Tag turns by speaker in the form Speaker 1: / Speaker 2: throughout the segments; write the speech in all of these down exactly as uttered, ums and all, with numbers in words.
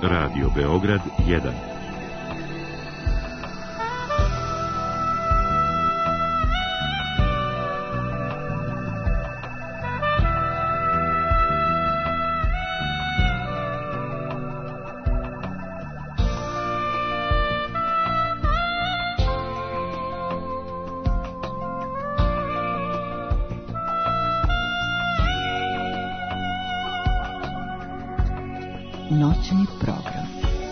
Speaker 1: Radio Beograd jedan.
Speaker 2: Noćni program.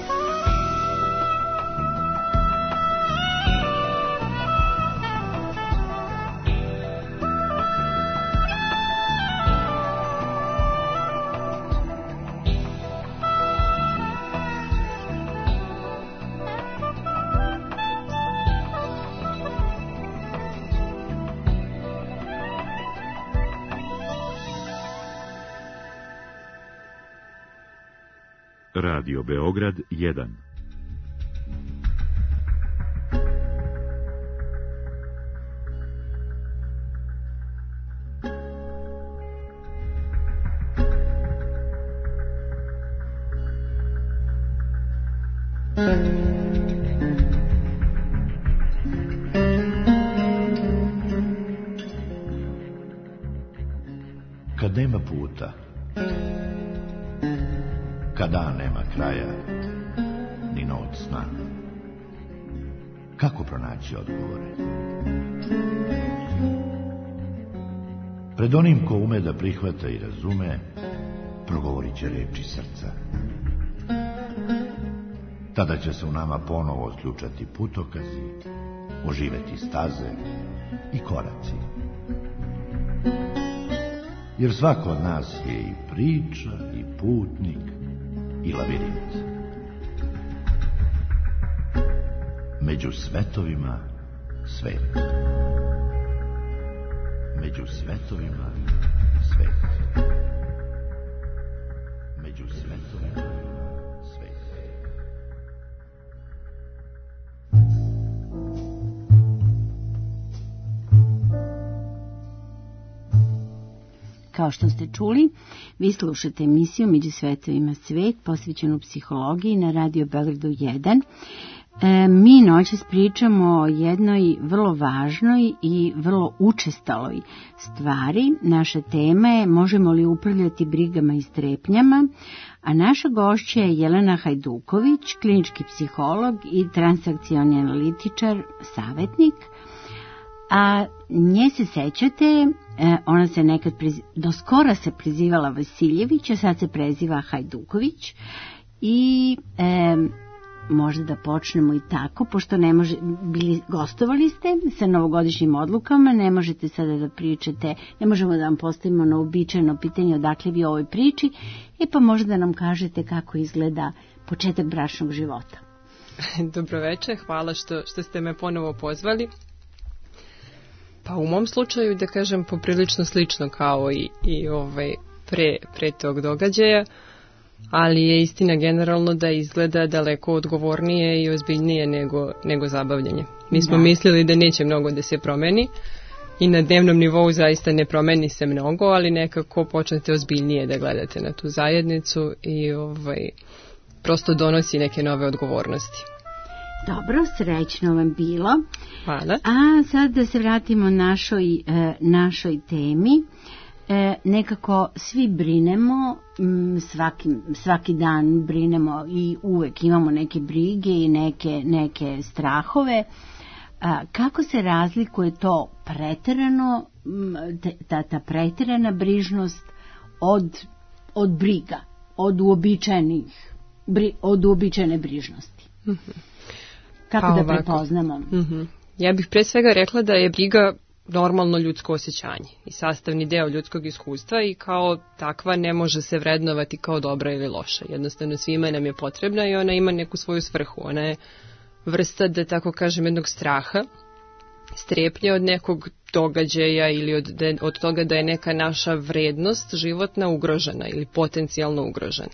Speaker 1: Radio Beograd jedan.
Speaker 3: Kad nema puta, kad dan nema kraja, ni noć sna, kako pronaći odgovore? Pred onim ko ume da prihvata i razume, progovorit će reči srca. Tada će se u nama ponovo otključati putokazi, oživeti staze i koraci. Jer svako od nas je i priča, i putnik, i lavirint. Među svetovima svet. Među svetovima svet. Među svetovima svet.
Speaker 2: Kao što ste čuli, vi slušate emisiju Među svetovima svet, posvećenu psihologiji na Radio Beogradu jedan. E, mi noćas pričamo o jednoj vrlo važnoj i vrlo učestaloj stvari. Naša tema je možemo li upravljati brigama i strepnjama, a naša gošća je Jelena Hajduković, klinički psiholog i transakcioni analitičar, savjetnik. A nje se sećate, ona se nekad, prez... do skora se prezivala Vasiljević, a sad se preziva Hajduković. I e, možda da počnemo i tako, pošto ne može, bili, gostovali ste sa novogodišnjim odlukama, ne možete sada da pričate, ne možemo da vam postavimo na uobičajeno pitanje odakle vi o ovoj priči, e pa možda da nam kažete kako izgleda početak bračnog života.
Speaker 4: Dobroveče, hvala što, što ste me ponovo pozvali. Pa u mom slučaju, da kažem, poprilično slično kao i, i ovaj pre, pre tog događaja, ali je istina generalno da izgleda daleko odgovornije i ozbiljnije nego, nego zabavljanje. Mi smo da. mislili da neće mnogo da se promeni i na dnevnom nivou zaista ne promeni se mnogo, ali nekako počnete ozbiljnije da gledate na tu zajednicu i ovaj, prosto donosi neke nove odgovornosti.
Speaker 2: Dobro, srećno vam bilo.
Speaker 4: Hvala.
Speaker 2: A sad da se vratimo našoj, e, našoj temi. E, nekako svi brinemo, m, svaki, svaki dan brinemo i uvek imamo neke brige i neke, neke strahove. A, kako se razlikuje to preterano, te, ta, ta preterana brižnost od, od briga, od uobičajenih, bri, od uobičajene brižnosti?
Speaker 4: Mhm.
Speaker 2: Kako
Speaker 4: pa
Speaker 2: da
Speaker 4: ovako.
Speaker 2: prepoznamo?
Speaker 4: Mm-hmm. Ja bih pre svega rekla da je briga normalno ljudsko osjećanje i sastavni deo ljudskog iskustva i kao takva ne može se vrednovati kao dobra ili loša. Jednostavno svima nam je potrebna i ona ima neku svoju svrhu. Ona je vrsta, da tako kažem, jednog straha, strepnje od nekog događaja ili od, od toga da je neka naša vrednost životna ugrožena ili potencijalno ugrožena.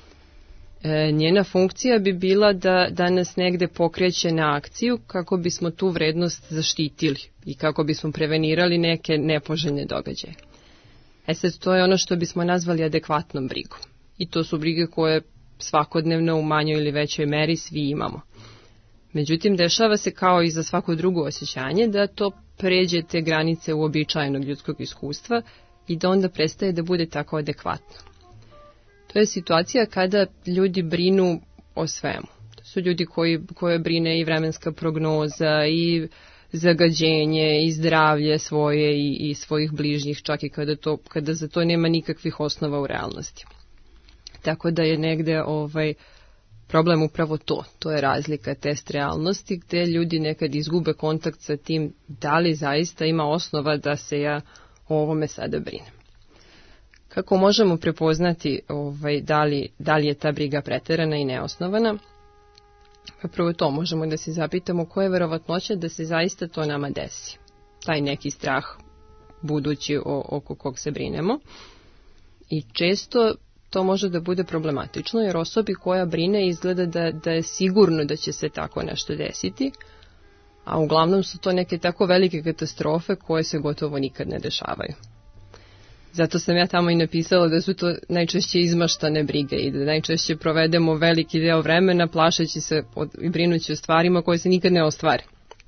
Speaker 4: E, njena funkcija bi bila da, da nas negde pokreće na akciju kako bismo tu vrednost zaštitili i kako bismo prevenirali neke nepoželjne događaje. E sad, to je ono što bismo nazvali adekvatnom brigom. I to su brige koje svakodnevno u manjoj ili većoj meri svi imamo. Međutim, dešava se kao i za svako drugo osjećanje da to pređe te granice uobičajenog ljudskog iskustva i da onda prestaje da bude tako adekvatno. To je situacija kada ljudi brinu o svemu. To su ljudi koji, koje brine i vremenska prognoza, i zagađenje, i zdravlje svoje i, i svojih bližnjih, čak i kada, to, kada za to nema nikakvih osnova u realnosti. Tako da je negde ovaj, problem upravo to. To je razlika, test realnosti, gde ljudi nekad izgube kontakt sa tim da li zaista ima osnova da se ja o ovome sada brinem. Kako možemo prepoznati ovaj, da, li, da li je ta briga preterana i neosnovana? Pa prvo to, možemo da se zapitamo koja je verovatnoća da se zaista to nama desi. Taj neki strah budući o, oko kog se brinemo. I često to može da bude problematično, jer osobi koja brine izgleda da, da je sigurno da će se tako nešto desiti, a uglavnom su to neke tako velike katastrofe koje se gotovo nikad ne dešavaju. Zato sam ja tamo i napisala da su to najčešće izmaštane brige i da najčešće provedemo veliki deo vremena plašeći se i brinući o stvarima koje se nikad ne ostvare.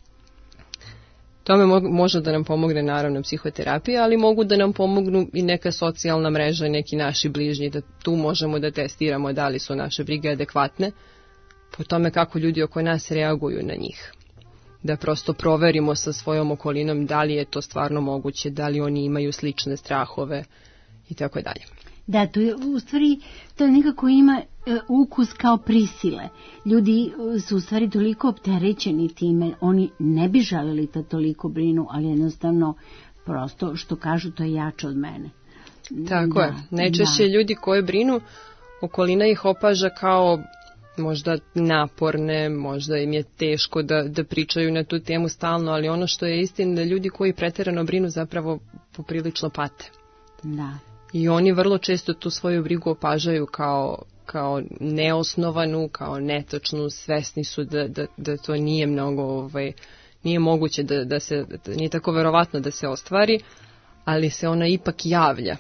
Speaker 4: Tome može da nam pomogne naravno psihoterapija, ali mogu da nam pomognu i neka socijalna mreža i neki naši bližnji, da tu možemo da testiramo da li su naše brige adekvatne, po tome kako ljudi oko nas reaguju na njih. Da prosto proverimo sa svojom okolinom da li je to stvarno moguće, da li oni imaju slične strahove i tako dalje.
Speaker 2: Da, to je u stvari, to nekako ima e, ukus kao prisile. Ljudi su u stvari toliko opterećeni time, oni ne bi želeli da toliko brinu, ali jednostavno prosto što kažu to je jače od mene.
Speaker 4: Tako
Speaker 2: da,
Speaker 4: je, najčešće
Speaker 2: da.
Speaker 4: Ljudi koji brinu, okolina ih opaža kao možda naporne, možda im je teško da, da pričaju na tu temu stalno, ali ono što je istina da ljudi koji preterano brinu zapravo poprilično pate.
Speaker 2: Da.
Speaker 4: I oni vrlo često tu svoju brigu opažaju kao, kao neosnovanu, kao netočnu, svesni su da, da, da to nije mnogo, ovaj, nije moguće da, da se, da nije tako verovatno da se ostvari, ali se ona ipak javlja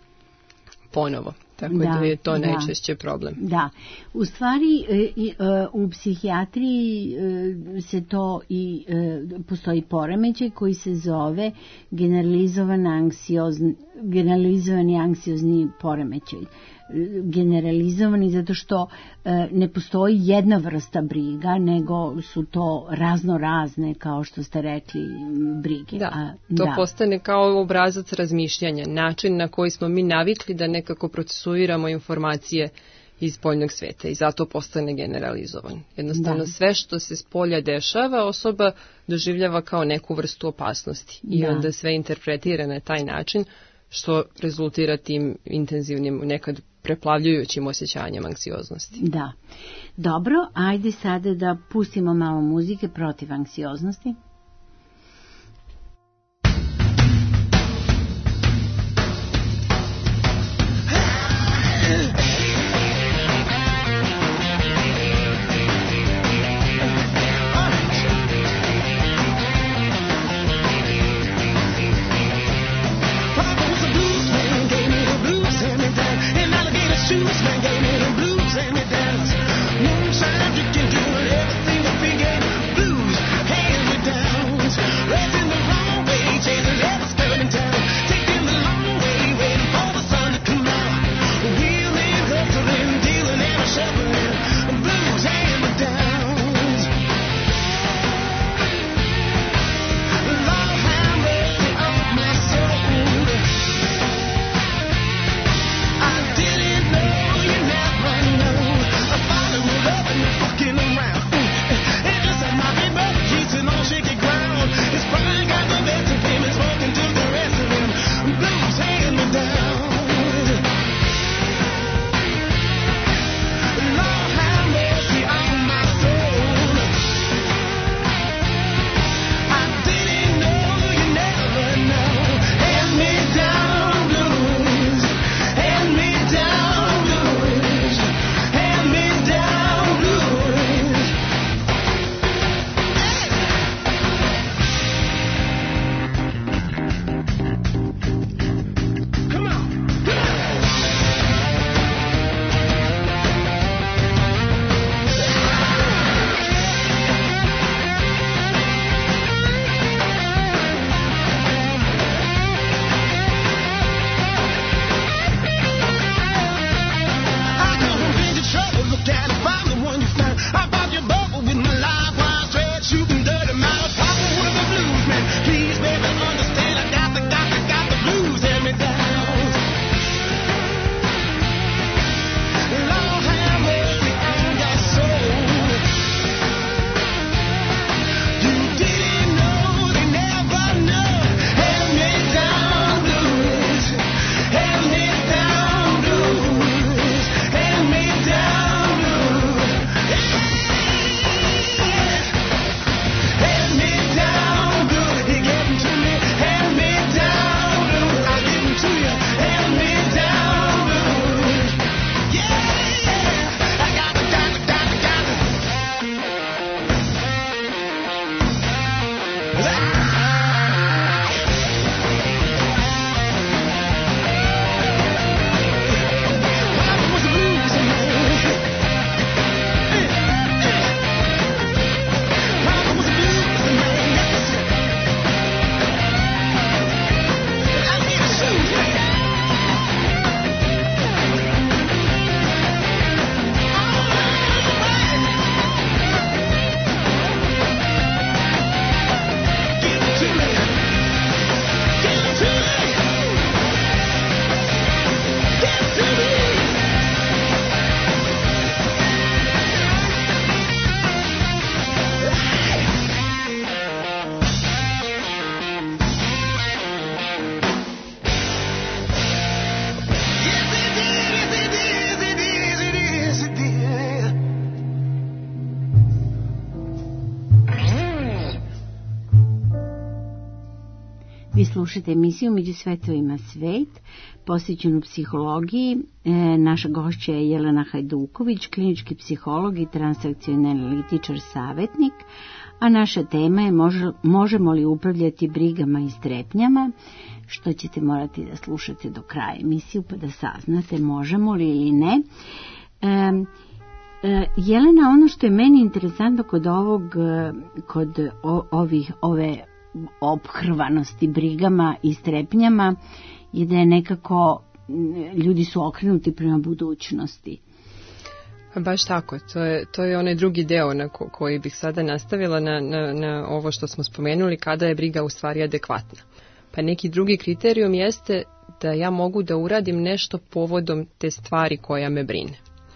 Speaker 4: ponovo. Tako da, da je to da, najčešće problem.
Speaker 2: Da, u stvari u psihijatriji se to i postoji poremećaj koji se zove generalizovan anksiozni, generalizovani anksiozni poremećaj. Generalizovani zato što ne postoji jedna vrsta briga, nego su to razno razne, kao što ste rekli, brige.
Speaker 4: Da,
Speaker 2: A,
Speaker 4: to
Speaker 2: da.
Speaker 4: postane kao obrazac razmišljanja, način na koji smo mi navikli da nekako procesuiramo informacije iz spoljnog sveta i zato postane generalizovan. Jednostavno da. Sve što se s polja dešava, osoba doživljava kao neku vrstu opasnosti i da. Onda sve interpretira na taj način, što rezultira tim intenzivnim, nekad preplavljujućim osjećanjem anksioznosti.
Speaker 2: Da. Dobro, ajde sada da pustimo malo muzike protiv anksioznosti.
Speaker 5: Moonshine, you can do everything, I think, blues, hand me down.
Speaker 2: slušate emisiju Među svetovima svet, posvećenu psihologiji. E, naša gošća je Jelena Hajduković, klinički psiholog i transakcionalni analitičar savjetnik, a naša tema je može, možemo li upravljati brigama i strepnjama, što ćete morati da slušate do kraja emisiju pa da saznate možemo li ili ne. E, e, Jelena, ono što je meni interesantno kod ovog, kod o, ovih, ove ophrvanosti brigama i strepnjama je da je nekako ljudi su okrenuti prema budućnosti.
Speaker 4: Baš tako, to je, to je onaj drugi deo na ko, koji bih sada nastavila na, na, na ovo što smo spomenuli, kada je briga u stvari adekvatna. Pa neki drugi kriterijum jeste da ja mogu da uradim nešto povodom te stvari koja me brine.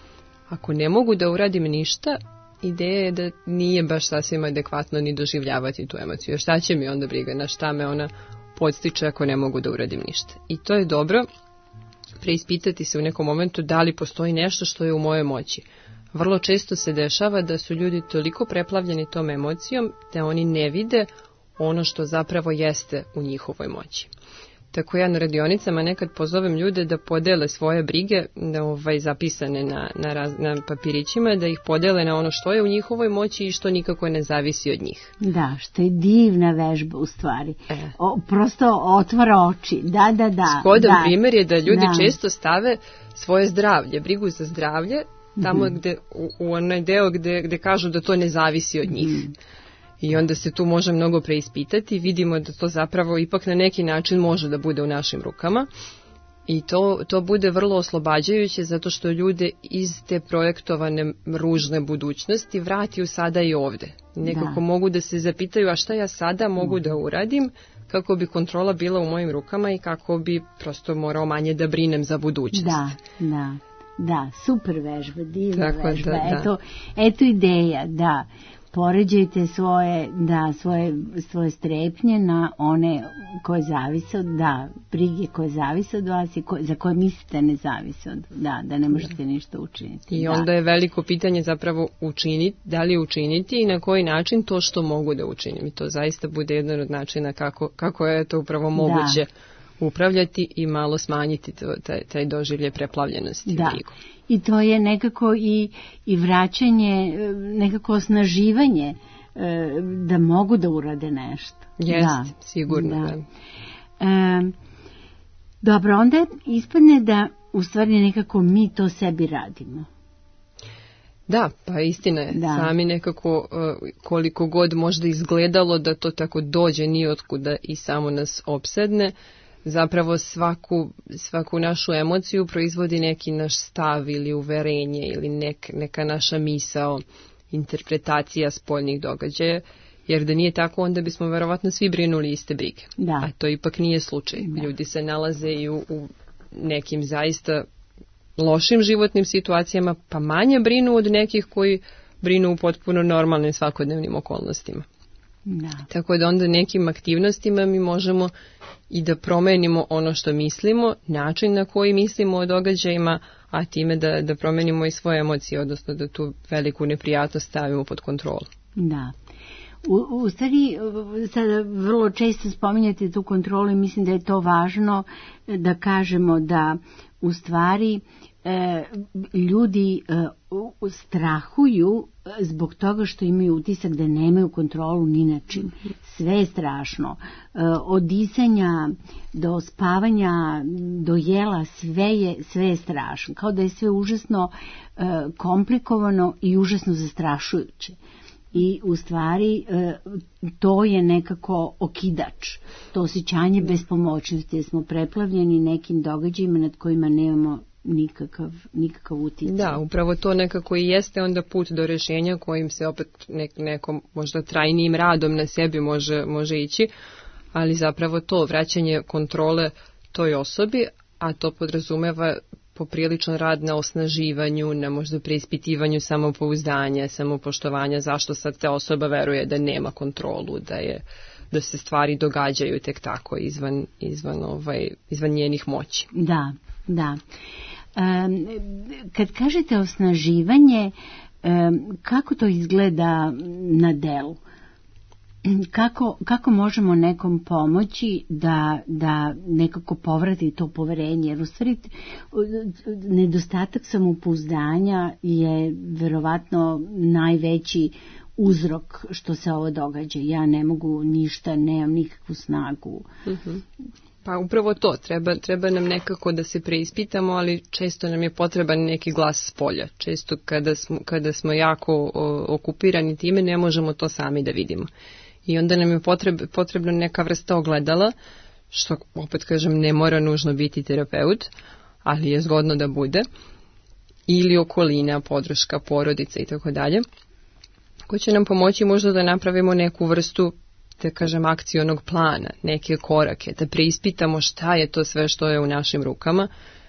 Speaker 4: Ako ne mogu da uradim ništa, ideja je da nije baš sasvim adekvatno ni doživljavati tu emociju. Šta će mi onda briga, na šta me ona podstiče ako ne mogu da uradim ništa. I to je dobro preispitati se u nekom momentu da li postoji nešto što je u mojoj moći. Vrlo često se dešava da su ljudi toliko preplavljeni tom emocijom da oni ne vide ono što zapravo jeste u njihovoj moći. Tako ja na radionicama nekad pozovem ljude da podele svoje brige, da ovaj, zapisane na, na, raz, na papirićima, da ih podele na ono što je u njihovoj moći i što nikako ne zavisi od njih.
Speaker 2: Da, što je divna vežba u stvari. E. O, prosto otvara oči. Da, da, da.
Speaker 4: Zgodan
Speaker 2: da,
Speaker 4: primjer je da ljudi
Speaker 2: da.
Speaker 4: često stave svoje zdravlje, brigu za zdravlje, tamo mm-hmm. gde, u, u onaj deo gde, gde kažu da to ne zavisi od njih. Mm. I onda se tu može mnogo preispitati, vidimo da to zapravo ipak na neki način može da bude u našim rukama i to, to bude vrlo oslobađajuće zato što ljude iz te projektovane ružne budućnosti vrati u sada i ovde. Nekako da. Mogu da se zapitaju a šta ja sada mogu da uradim kako bi kontrola bila u mojim rukama i kako bi prosto morao manje da brinem za budućnost.
Speaker 2: Da, da. Da, super vežba, divna
Speaker 4: Tako
Speaker 2: vežba.
Speaker 4: Da, da.
Speaker 2: Eto, eto ideja, da. Poređajte svoje, da, svoje, svoje strepnje na one koje zavise od, da, brige koje zavise od vas i koje, za koje mislite ne zavise od, da, da ne možete da. ništa učiniti.
Speaker 4: I
Speaker 2: da.
Speaker 4: onda je veliko pitanje zapravo učiniti, da li učiniti i na koji način to što mogu da učinim. I to zaista bude jedan od načina kako, kako je to upravo moguće da. upravljati i malo smanjiti to, taj, taj doživlje preplavljenosti.
Speaker 2: Da. Brigu. I to je nekako i, i vraćanje, nekako osnaživanje da mogu da urade nešto.
Speaker 4: Jeste, da, sigurno. Da. Da.
Speaker 2: E, dobro, onda ispadne da u stvari nekako mi to sebi radimo.
Speaker 4: Da, pa istina je. Da. Sami nekako koliko god možda izgledalo da to tako dođe nijotkuda i samo nas opsedne, zapravo svaku, svaku našu emociju proizvodi neki naš stav ili uverenje ili nek, neka naša misao, interpretacija spoljnih događaja, jer da nije tako onda bismo verovatno svi brinuli iste brige. Da. A to ipak nije slučaj. Da. Ljudi se nalaze i u, u nekim zaista lošim životnim situacijama, pa manje brinu od nekih koji brinu u potpuno normalnim svakodnevnim okolnostima. Da. Tako da onda nekim aktivnostima mi možemo i da promenimo ono što mislimo, način na koji mislimo o događajima, a time da, da promenimo i svoje emocije, odnosno da tu veliku neprijatnost stavimo pod kontrolu.
Speaker 2: Da. U, u stvari, sada vrlo često spominjate tu kontrolu i mislim da je to važno da kažemo da u stvari e, ljudi e, strahuju zbog toga što imaju utisak da nemaju kontrolu ni na čim. Sve je strašno. E, od disanja do spavanja, do jela, sve je, sve je strašno. Kao da je sve užasno e, komplikovano i užasno zastrašujuće. I u stvari to je nekako okidač, to osjećanje bespomoćnosti, jer smo preplavljeni nekim događajima nad kojima nemamo nikakav, nikakav utjecaj.
Speaker 4: Da, upravo to nekako i jeste onda put do rješenja kojim se opet nek, nekom možda trajnijim radom na sebi može, može ići, ali zapravo to vraćanje kontrole toj osobi, a to podrazumeva popriličan rad na osnaživanju, na možda preispitivanju samopouzdanja, samopoštovanja, zašto sad ta osoba veruje da nema kontrolu, da je da se stvari događaju tek tako izvan izvan ovaj izvan njenih moći.
Speaker 2: Da, da. Um, kad kažete osnaživanje, um, kako to izgleda na delu? kako, kako možemo nekom pomoći da, da nekako povrati to poverenje, jer u stvari nedostatak samopouzdanja je verovatno najveći uzrok što se ovo događa. Ja ne mogu ništa, nemam nikakvu snagu.
Speaker 4: Mm-hmm. Pa upravo to, treba, treba nam nekako da se preispitamo, ali često nam je potreban neki glas s polja. Često kada smo, kada smo jako o, okupirani time, ne možemo to sami da vidimo. I onda nam je potreb, potrebna neka vrsta ogledala, što opet kažem ne mora nužno biti terapeut, ali je zgodno da bude, ili okolina, podrška, porodica i tako dalje, ko će nam pomoći možda da napravimo neku vrstu, da kažem, akcionog plana, neke korake, da preispitamo šta je to sve što je u našim rukama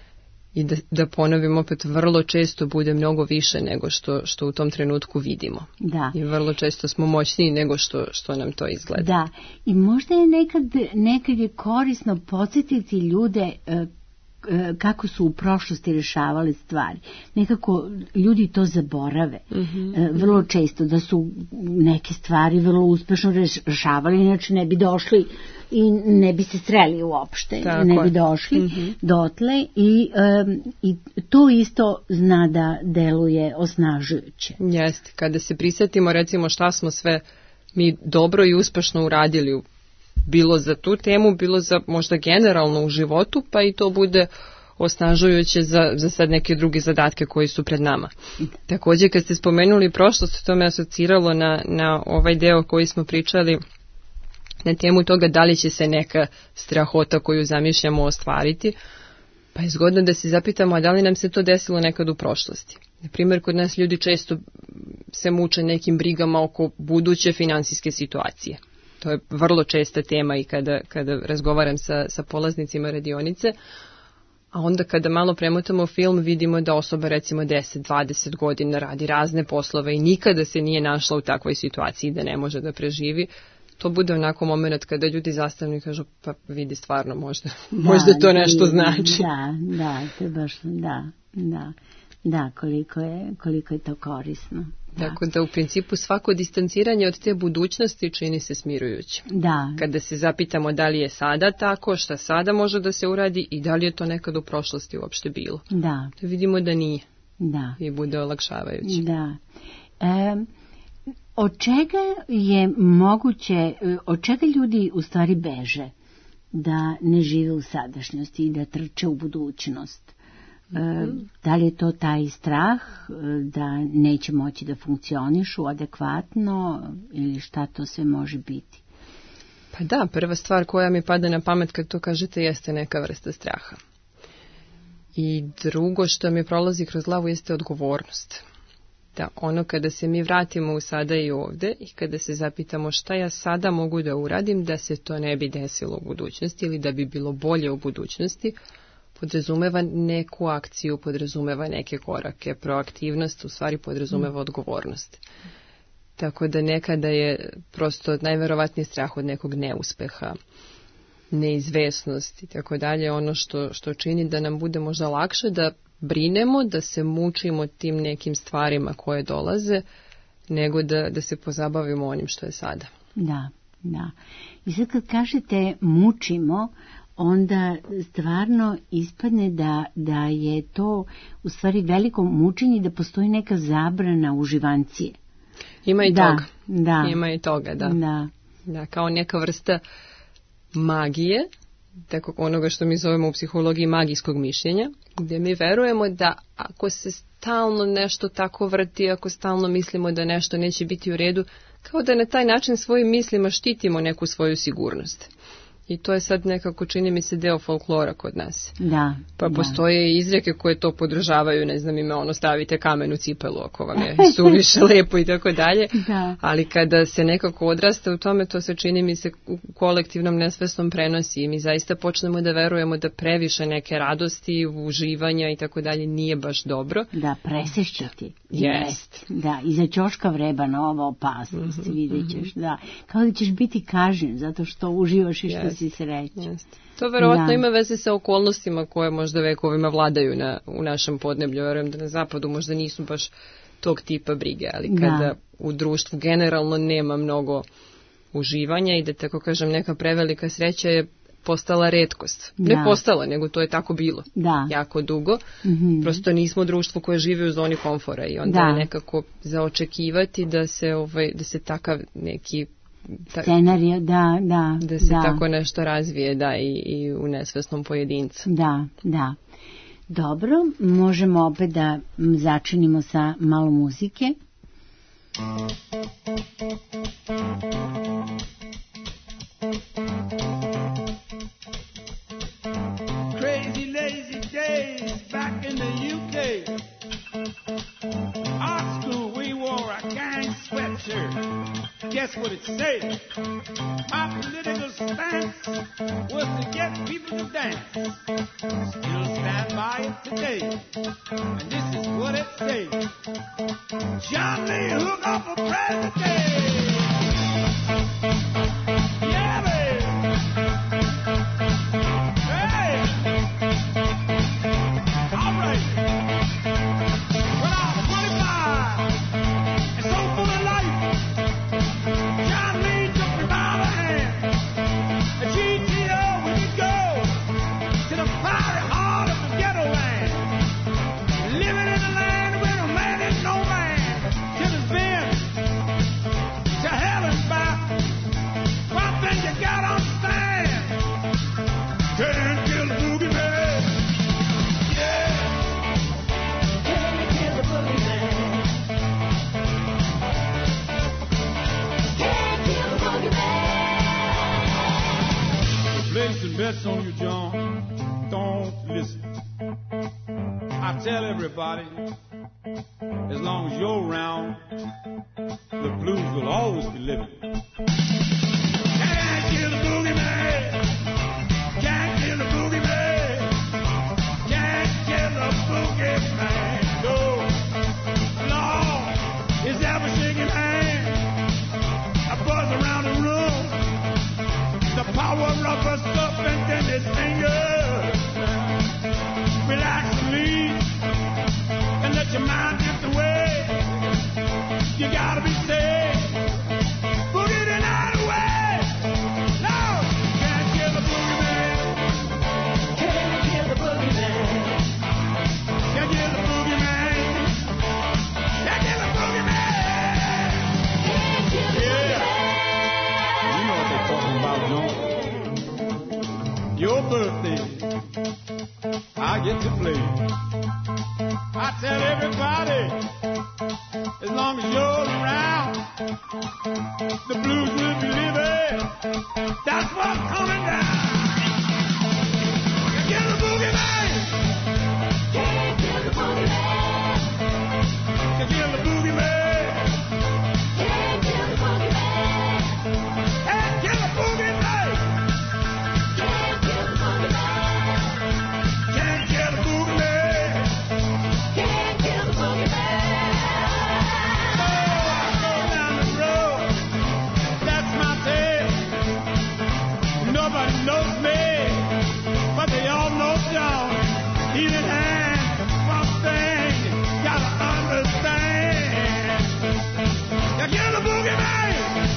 Speaker 4: i da, da ponovim opet, vrlo često bude mnogo više nego što, što u tom trenutku vidimo.
Speaker 2: Da.
Speaker 4: I vrlo često smo moćniji nego što, što nam to izgleda.
Speaker 2: Da, i možda je nekad, nekad je korisno podsjetiti ljude e, kako su u prošlosti rješavali stvari. Nekako ljudi to zaborave. Mm-hmm. E, vrlo često da su neke stvari vrlo uspešno rješavali, inače ne bi došli i ne bi se sreli uopšte. Tako ne bi došli mm-hmm. dotle i, um, i to isto zna da deluje osnažujuće.
Speaker 4: Jeste, kada se prisjetimo recimo šta smo sve mi dobro i uspešno uradili u bilo za tu temu, bilo za možda generalno u životu, pa i to bude osnažujuće za, za sad neke druge zadatke koji su pred nama. Također, kad ste spomenuli prošlost, to me asociralo na, na ovaj deo koji smo pričali na temu toga da li će se neka strahota koju zamišljamo ostvariti, pa je zgodno da se zapitamo, a da li nam se to desilo nekad u prošlosti. Na primjer, kod nas ljudi često se muče nekim brigama oko buduće finansijske situacije. To je vrlo česta tema i kada, kada razgovaram sa, sa polaznicima radionice, a onda kada malo premotamo film vidimo da osoba recimo deset dvadeset godina radi razne poslove i nikada se nije našla u takvoj situaciji da ne može da preživi. To bude onako moment kada ljudi zastanu i kažu pa vidi stvarno možda, da, možda to nešto znači.
Speaker 2: Da, da, to je baš, da, da, da, koliko je, koliko je to korisno. Da.
Speaker 4: Tako da u principu svako distanciranje od te budućnosti čini se smirujuće.
Speaker 2: Da.
Speaker 4: Kada se zapitamo da li je sada tako, šta sada može da se uradi i da li je to nekad u prošlosti uopšte bilo.
Speaker 2: Da.
Speaker 4: Da vidimo da nije.
Speaker 2: Da.
Speaker 4: I bude olakšavajuće.
Speaker 2: Da. E, od čega je moguće, od čega ljudi u stvari beže da ne žive u sadašnjosti i da trče u budućnost? Mm-hmm. Da li je to taj strah da neće moći da funkcionišu adekvatno ili šta to sve može biti?
Speaker 4: Pa da, prva stvar koja mi pada na pamet kad to kažete jeste neka vrsta straha. I drugo što mi prolazi kroz glavu jeste odgovornost. Da ono kada se mi vratimo u sada i ovde i kada se zapitamo šta ja sada mogu da uradim da se to ne bi desilo u budućnosti ili da bi bilo bolje u budućnosti, podrazumeva neku akciju, podrazumeva neke korake, proaktivnost, u stvari podrazumeva odgovornost. Tako da nekada je prosto najverovatniji strah od nekog neuspeha, neizvesnost i tako dalje, ono što, što čini da nam bude možda lakše da brinemo, da se mučimo tim nekim stvarima koje dolaze, nego da, da se pozabavimo onim što je sada.
Speaker 2: Da, da. I sad kad kažete mučimo, onda stvarno ispadne da, da je to u stvari veliko mučenje, da postoji neka zabrana uživancije.
Speaker 4: Ima i
Speaker 2: da,
Speaker 4: toga.
Speaker 2: Da.
Speaker 4: Ima i toga, da.
Speaker 2: Da.
Speaker 4: Da, kao neka vrsta magije, tako onoga što mi zovemo u psihologiji magijskog mišljenja, gdje mi verujemo da ako se stalno nešto tako vrti, ako stalno mislimo da nešto neće biti u redu, kao da na taj način svojim mislima štitimo neku svoju sigurnost. I to je sad nekako, čini mi se, deo folklora kod nas.
Speaker 2: Da.
Speaker 4: Pa
Speaker 2: da.
Speaker 4: postoje izreke koje to podržavaju, ne znam ime, ono stavite kamen u cipelu ako vam je suviše lepo i tako dalje.
Speaker 2: Da.
Speaker 4: Ali kada se nekako odrasta u tome, to se čini mi se u kolektivnom nesvesnom prenosi i mi zaista počnemo da verujemo da previše neke radosti, uživanja i tako dalje nije baš dobro.
Speaker 2: Da, presešćati.
Speaker 4: Jest.
Speaker 2: Da, iza ćoška vreba nova opasnost, mm-hmm, vidjet ćeš, mm-hmm. da. Kao da ćeš biti kažnjen zato što uživaš i što
Speaker 4: Jest.
Speaker 2: si srećan.
Speaker 4: Jest. To verovatno
Speaker 2: da.
Speaker 4: ima veze sa okolnostima koje možda vekovima vladaju na, u našem podneblju. Verujem da na zapadu možda nisu baš tog tipa brige, ali kada
Speaker 2: da.
Speaker 4: u društvu generalno nema mnogo uživanja i da, tako kažem, neka prevelika sreća je postala retkost.
Speaker 2: Da.
Speaker 4: Ne postala, nego to je tako bilo.
Speaker 2: Da.
Speaker 4: Jako dugo.
Speaker 2: Mm-hmm.
Speaker 4: Prosto nismo društvo koje žive u zoni komfora i onda
Speaker 2: da.
Speaker 4: je nekako zaočekivati da se, ovaj, da se takav neki ta,
Speaker 2: scenarij, da, da.
Speaker 4: Da se
Speaker 2: da.
Speaker 4: tako nešto razvije, da, i, i u nesvesnom pojedincu.
Speaker 2: Da, da. Dobro, možemo opet da začinimo sa malo muzike.
Speaker 5: Crazy lazy days back in the U K. Art school we wore a gang sweatshirt. Guess what it said? My political stance was to get people to dance. Still stand by it today. And this is what it says. John Lee hook up for president. Yeah, baby. Hey. All right. When I was twenty-five and so full of life, John Lee took me by the hand. A G T O, we could go to the fiery heart of the ghetto land. Living in a land where no man is no man. Till it's been to hell and back. One thing you gotta understand. Can't kill the boogeyman. Yeah. Can't kill the boogeyman. Can't kill the boogeyman. Placing bets on you, John. Don't listen. I tell everybody, as long as you're around, the blues will always be living. Can't kill the boogeyman. Can't kill the boogeyman. Can't kill the boogeyman. No. Law is ever shaking hand. A buzz around the room. The power of a serpent in his fingers. Relax and leave. And let your mind drift away. You gotta be safe. Boogie the night away. No, can't kill the boogeyman. Can't kill the boogeyman. Can't kill the boogeyman. Can't kill the boogeyman. Can't kill the boogeyman. You know what they're talking about, John. Your birthday, I get to play. I tell everybody, as long as you're around, the blues will be living. That's what's coming down. Can't kill the boogeyman. Can't kill the boogeyman. Can't kill the boogeyman. Can't kill the boogeyman. Can't kill the boogeyman. Can't kill the boogeyman. Can't kill the boogeyman. Can't kill the boogeyman. Oh, I go down the road. That's my tale. Nobody knows me, but they all know John. Healing hand, one thing, gotta understand. You kill the boogeyman.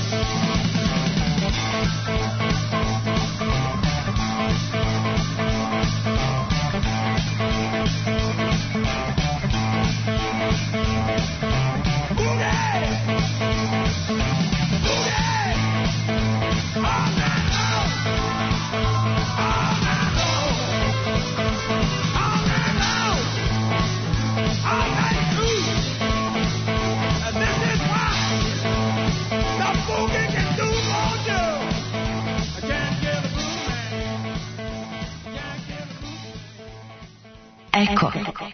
Speaker 5: Boogie! Boogie! All night long! All night long! All night long! All night through! And this is why the boogie can do for you. I can't kill the boogeyman. Can't kill the boogeyman.
Speaker 6: Eko.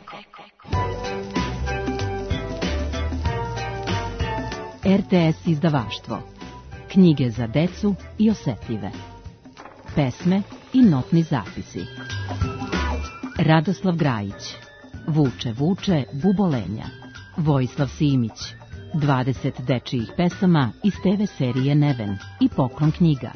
Speaker 6: R T S izdavaštvo. Knjige za decu i osetljive. Pesme i notni zapisi. Radoslav Grajić. Vuče, vuče, bubolenja. Vojislav Simić. dvadeset dečijih pesama iz te ve serije Neven i Poklon knjiga.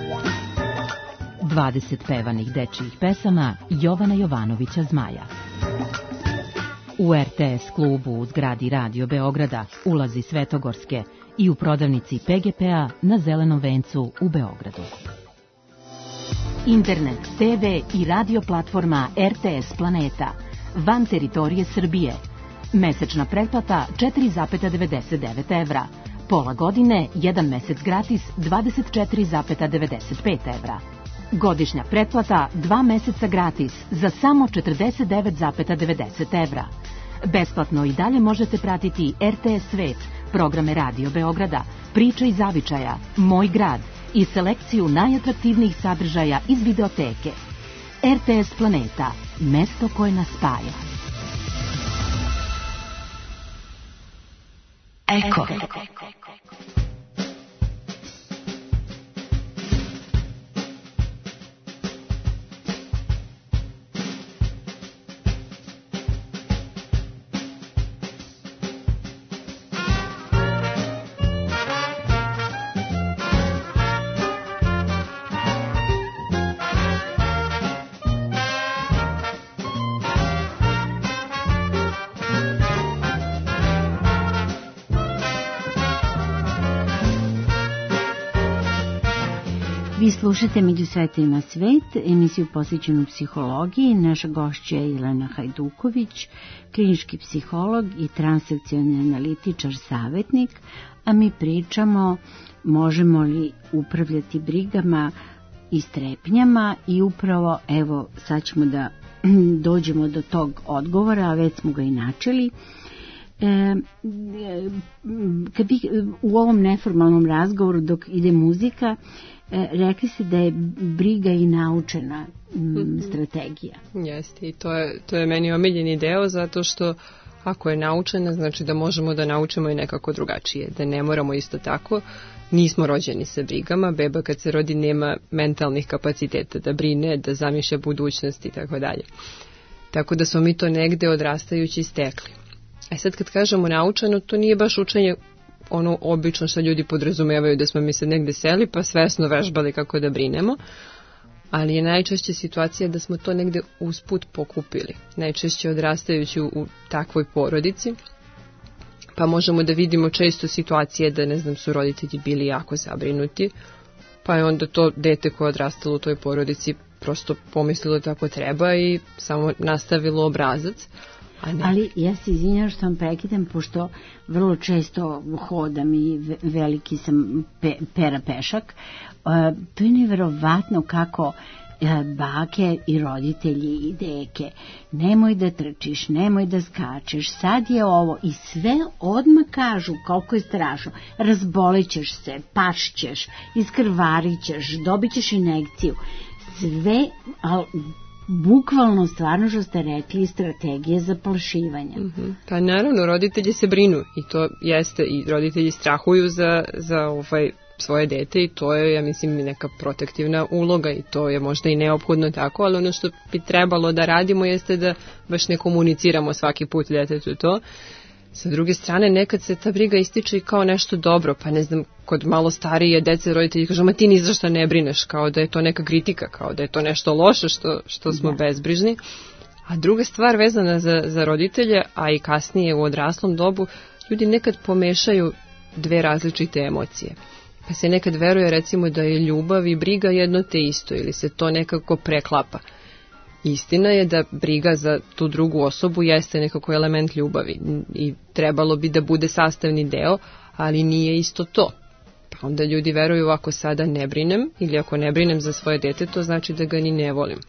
Speaker 6: dvadeset pevanih dečijih pesama Jovana Jovanovića Zmaja. U R T S klubu u zgradi Radio Beograda, ulazi Svetogorske, i u prodavnici P G P-a na Zelenom vencu u Beogradu. Internet, te ve i radio platforma R T S Planeta, van teritorije Srbije. Mesečna pretplata četiri zarez devedeset devet evra. Pola godine, jedan mesec gratis, dvadeset četiri zarez devedeset pet evra. Godišnja pretplata, dva meseca gratis, za samo četrdeset devet zarez devedeset evra. Besplatno i dalje možete pratiti R T S Svet, programe Radio Beograda, Priče i zavičaja, Moj grad i selekciju najatraktivnijih sadržaja iz videoteke. R T S Planeta, mesto koje nas spaja. Eko.
Speaker 2: Vi slušate Među svetovima svet, emisiju posvećenu psihologiji. Naša gošća je Jelena Hajduković, klinički psiholog i transakcioni analitičar, savjetnik, a mi pričamo možemo li upravljati brigama i strepnjama i upravo, evo, sad ćemo da dođemo do tog odgovora, a već smo ga i načeli. E, kad bi u ovom neformalnom razgovoru dok ide muzika, e, rekli ste da je briga i naučena m, strategija.
Speaker 4: Jeste, i to je, to je meni omiljeni deo, zato što ako je naučena, znači da možemo da naučimo i nekako drugačije, da ne moramo isto tako. Nismo rođeni sa brigama, beba kad se rodi nema mentalnih kapaciteta da brine, da zamišlja budućnost i tako dalje. Tako da smo mi to negde odrastajući stekli. E sad kad kažemo naučeno, to nije baš učenje ono obično što ljudi podrazumevaju da smo mi se negde seli pa svesno vežbali kako da brinemo, ali je najčešće situacija da smo to negde usput pokupili, najčešće odrastajući u, u takvoj porodici, pa možemo da vidimo često situacije da, ne znam, su roditelji bili jako zabrinuti, pa je onda to dete koje je odrastalo u toj porodici prosto pomislilo tako treba i samo nastavilo obrazac.
Speaker 2: Ali ja se izvinjam što vam prekidam, pošto vrlo često hodam i veliki sam pe, pera pešak. Uh, to je neverovatno kako uh, bake i roditelji i deke, nemoj da trčiš, nemoj da skačeš, sad je ovo, i sve odmah kažu koliko je strašno, razbolećeš se, pašćeš, iskrvarićeš, dobit ćeš injekciju, sve, ali bukvalno stvarno što ste rekli strategije za plašivanje.
Speaker 4: Mm-hmm. Pa naravno, roditelji se brinu i to jeste, i roditelji strahuju za, za ovaj svoje dete i to je, ja mislim, neka protektivna uloga i to je možda i neophodno tako, ali ono što bi trebalo da radimo jeste da baš ne komuniciramo svaki put detetu to. Sa druge strane, nekad se ta briga ističe i kao nešto dobro, pa ne znam, kod malo starije dece roditelji kažu, ma ti ni za što ne brineš, kao da je to neka kritika, kao da je to nešto loše što, što smo da. bezbrižni. A druga stvar vezana za, za roditelje, a i kasnije u odraslom dobu, ljudi nekad pomešaju dve različite emocije. Pa se nekad veruje recimo da je ljubav i briga jedno te isto ili se to nekako preklapa. Istina je da briga za tu drugu osobu jeste nekako element ljubavi i trebalo bi da bude sastavni deo, ali nije isto to. Pa onda ljudi veruju, ako sada ne brinem ili ako ne brinem za svoje dete, to znači da ga ni ne volim.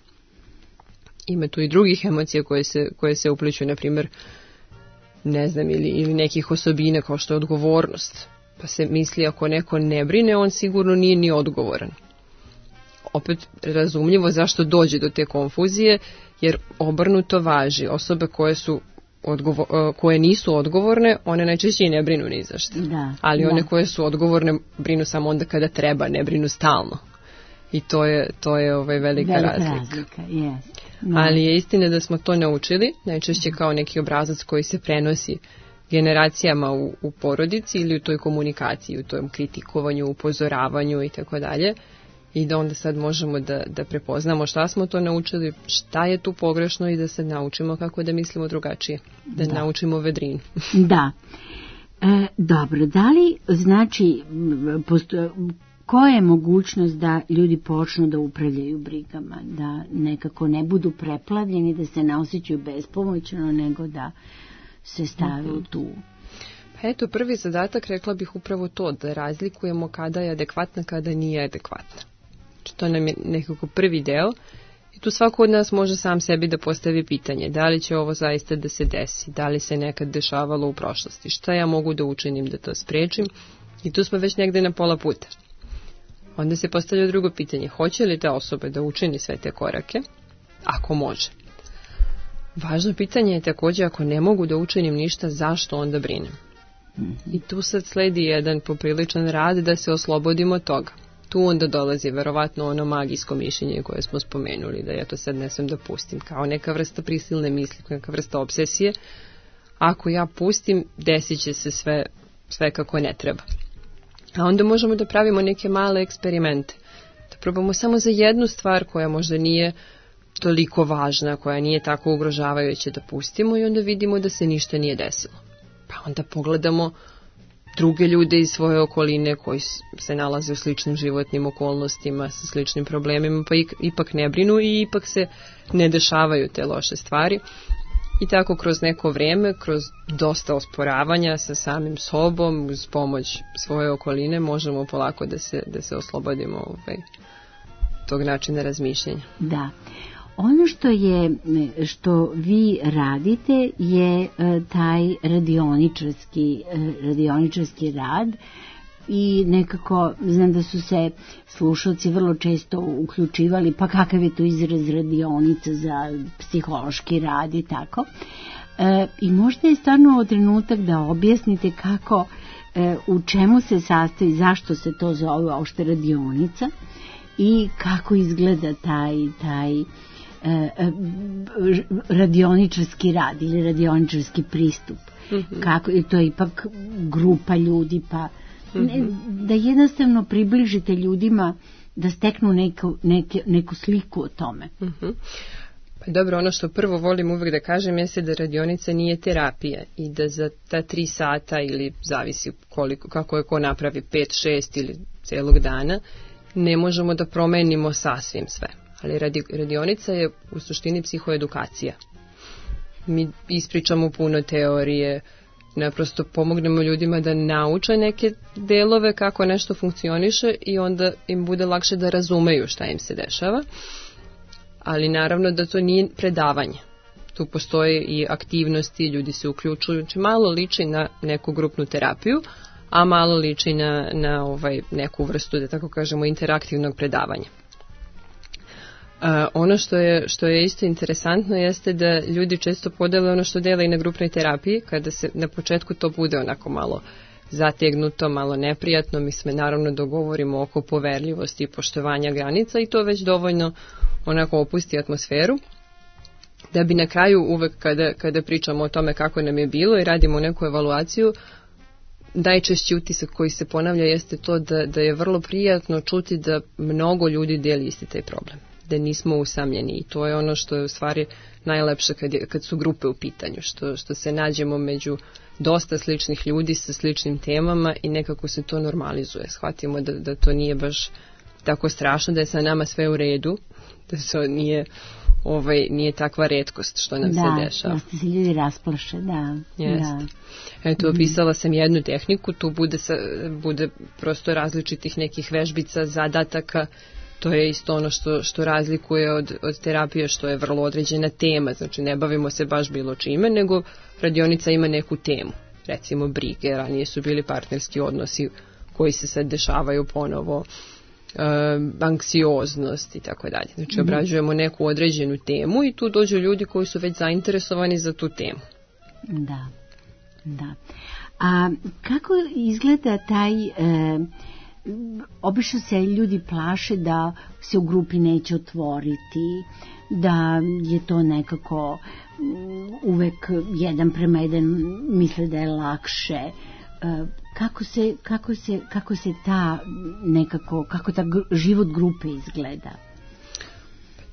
Speaker 4: Ima tu i drugih emocija koje se, koje se upliču, na primjer, ne znam, ili, ili nekih osobina kao što je odgovornost. Pa se misli, ako neko ne brine, on sigurno nije ni odgovoran. Opet razumljivo zašto dođe do te konfuzije, jer obrnuto važi. Osobe koje su odgovor, koje nisu odgovorne, one najčešće i ne brinu ni za što.
Speaker 2: Da,
Speaker 4: ali
Speaker 2: da.
Speaker 4: One koje su odgovorne brinu samo onda kada treba, ne brinu stalno. I to je, to je ovaj velika,
Speaker 2: velika
Speaker 4: razlika.
Speaker 2: razlika yes. no.
Speaker 4: Ali je istina da smo to naučili, najčešće kao neki obrazac koji se prenosi generacijama u, u porodici ili u toj komunikaciji, u tom kritikovanju, upozoravanju i tako dalje. I da onda sad možemo da, da prepoznamo šta smo to naučili, šta je tu pogrešno i da se naučimo kako da mislimo drugačije, da, da. naučimo vedrinu.
Speaker 2: Da. E, dobro, da li znači posto, koja je mogućnost da ljudi počnu da upravljaju brigama, da nekako ne budu preplavljeni, da se ne osjećaju bespomoćno, nego da se stave u tu...
Speaker 4: Pa eto, prvi zadatak, rekla bih upravo to, da razlikujemo kada je adekvatna, kada nije adekvatna. Znači, to nam je nekako prvi deo. I tu svako od nas može sam sebi da postavi pitanje, da li će ovo zaista da se desi, da li se nekad dešavalo u prošlosti, šta ja mogu da učinim da to sprečim, i tu smo već negde na pola puta. Onda se postavlja drugo pitanje, hoće li ta osoba da učini sve te korake, ako može. Važno pitanje je također, ako ne mogu da učinim ništa, zašto onda brinem? I tu sad sledi jedan popriličan rad da se oslobodimo od toga. Tu onda dolazi verovatno ono magijsko mišljenje koje smo spomenuli, da ja to sad ne smem da pustim, kao neka vrsta prisilne misli, neka vrsta obsesije. Ako ja pustim, desit će se sve, sve kako ne treba. A onda možemo da pravimo neke male eksperimente, da probamo samo za jednu stvar koja možda nije toliko važna, koja nije tako ugrožavajuća, da pustimo i onda vidimo da se ništa nije desilo. Pa onda pogledamo druge ljude iz svoje okoline koji se nalaze u sličnim životnim okolnostima, sa sličnim problemima, pa ipak ne brinu i ipak se ne dešavaju te loše stvari. I tako kroz neko vrijeme, kroz dosta osporavanja sa samim sobom, uz pomoć svoje okoline, možemo polako da se, da se oslobodimo ovaj, tog načina razmišljanja.
Speaker 2: Da. Ono što je, što vi radite je taj radioničarski, radioničarski rad i nekako znam da su se slušalci vrlo često uključivali, pa kakav je to izraz radionica za psihološki rad i tako. E, I možda je stvarno trenutak da objasnite kako, e, u čemu se sastoji, zašto se to zove uopšte radionica i kako izgleda taj, taj radioničarski rad ili radioničarski pristup. Mm-hmm. Kako, to je ipak grupa ljudi, pa ne, da jednostavno približite ljudima da steknu neku, neke, neku sliku o tome.
Speaker 4: Mm-hmm. Pa dobro, ono što prvo volim uvijek da kažem jeste da radionica nije terapija i da za ta tri sata ili zavisi koliko, kako je ko napravi, pet, šest ili celog dana, ne možemo da promenimo sasvim sve. Ali radi, radionica je u suštini psihoedukacija. Mi ispričamo puno teorije, naprosto pomognemo ljudima da nauče neke delove kako nešto funkcioniše i onda im bude lakše da razumeju šta im se dešava. Ali naravno da to nije predavanje. Tu postoje i aktivnosti, ljudi se uključuju. Znači malo liči na neku grupnu terapiju, a malo liči na, na ovaj, neku vrstu, da tako kažemo, interaktivnog predavanja. Uh, ono što je, što je isto interesantno jeste da ljudi često podele ono što dele i na grupnoj terapiji, kada se na početku to bude onako malo zategnuto, malo neprijatno, mi se naravno dogovorimo oko poverljivosti i poštovanja granica i to već dovoljno onako opusti atmosferu, da bi na kraju uvek kada, kada pričamo o tome kako nam je bilo i radimo neku evaluaciju, najčešći utisak koji se ponavlja jeste to da, da je vrlo prijatno čuti da mnogo ljudi deli isti taj problem, da nismo usamljeni i to je ono što je u stvari najlepše kad, je, kad su grupe u pitanju, što, što se nađemo među dosta sličnih ljudi sa sličnim temama i nekako se to normalizuje. Shvatimo da, da to nije baš tako strašno, da je sa nama sve u redu, da to nije, ovaj, nije takva retkost što nam
Speaker 2: da,
Speaker 4: se dešava.
Speaker 2: Da, se ljudi rasplaše, da.
Speaker 4: Jeste. Da. Eto, opisala sam jednu tehniku, tu bude, sa, bude prosto različitih nekih vežbica, zadataka. To je isto ono što, što razlikuje od, od terapije, što je vrlo određena tema, znači ne bavimo se baš bilo čime, nego radionica ima neku temu, recimo brige, ranije su bili partnerski odnosi koji se sad dešavaju ponovo, e, anksioznost i tako dalje. Znači mm-hmm. obrađujemo neku određenu temu i tu dođu ljudi koji su već zainteresovani za tu temu.
Speaker 2: Da, da. A kako izgleda taj... E, obično se ljudi plaše da se u grupi neće otvoriti, da je to nekako uvek jedan prema jedan, misle da je lakše. Kako se, kako se, kako se ta nekako, kako ta život grupe izgleda?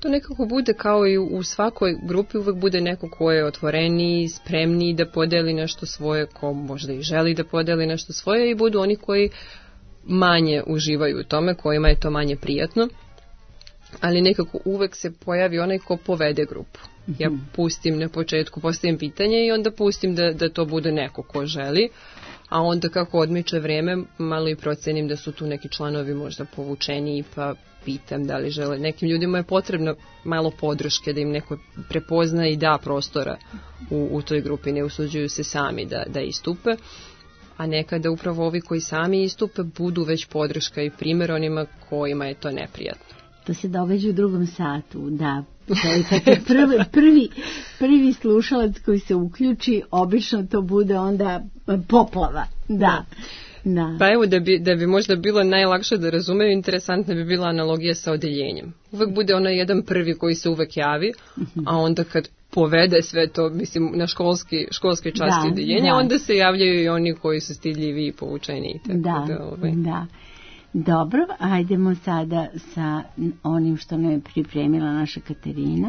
Speaker 4: to nekako bude kao i u svakoj grupi, uvek bude neko ko je otvoreniji, spremniji da podeli nešto svoje, ko možda i želi da podeli nešto svoje, i budu oni koji manje uživaju u tome, kojima je to manje prijatno, ali nekako uvek se pojavi onaj ko povede grupu. Ja pustim na početku, postavim pitanje i onda pustim da, da to bude neko ko želi, a onda kako odmiče vreme, malo i procenim da su tu neki članovi možda povučeniji, pa pitam da li žele. Nekim ljudima je potrebno malo podrške, da im neko prepozna i da prostora u, u toj grupi, ne usuđuju se sami da, da istupe, a nekada upravo ovi koji sami istupe budu već podrška i primjer onima kojima je to neprijatno.
Speaker 2: To se događa u drugom satu, da. Prvi, prvi, prvi slušalac koji se uključi, obično to bude onda poplava. Da. Da.
Speaker 4: Pa evo, da bi, da bi možda bilo najlakše da razumeju, interesantna bi bila analogija sa odeljenjem. Uvek bude onaj jedan prvi koji se uvek javi, a onda kad povede sve to, mislim, na školski, školske časti odeljenja, onda se javljaju i oni koji su stidljivi i povučeni. Tako
Speaker 2: da,
Speaker 4: da, ovaj.
Speaker 2: da. Dobro, ajdemo sada sa onim što nam je pripremila naša Katarina.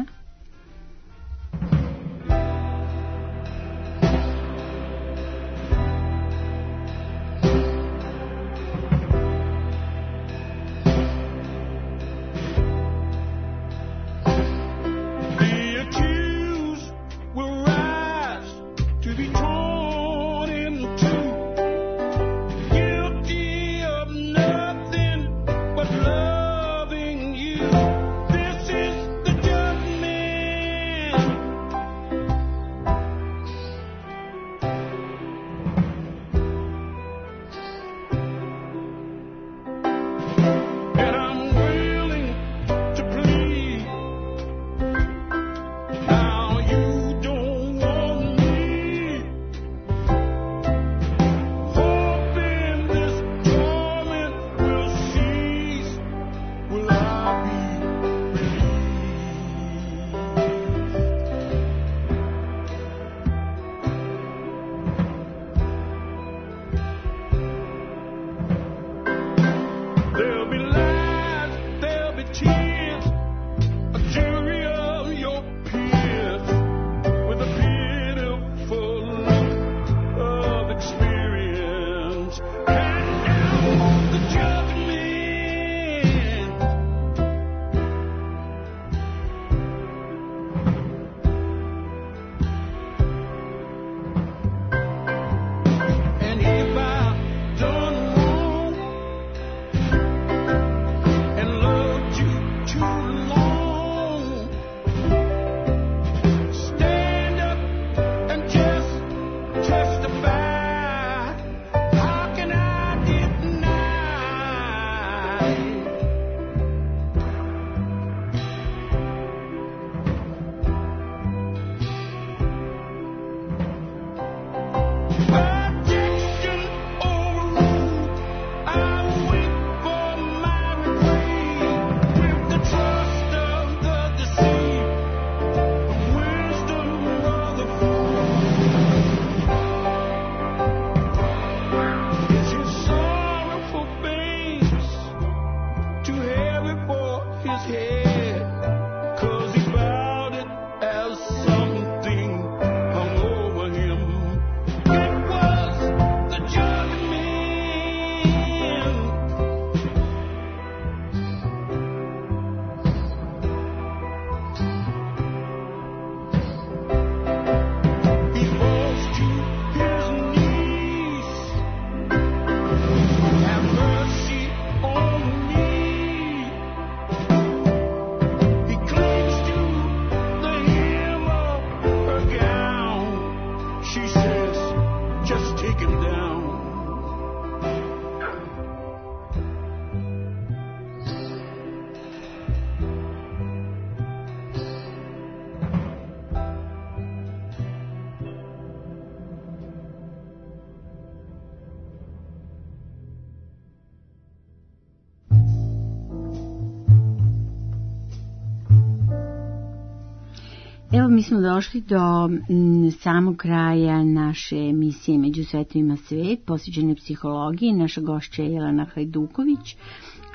Speaker 2: Evo, mi smo došli do m, samog kraja naše emisije Među svetovima svet, posvećene psihologiji. Naša gošća je Jelena Hajduković,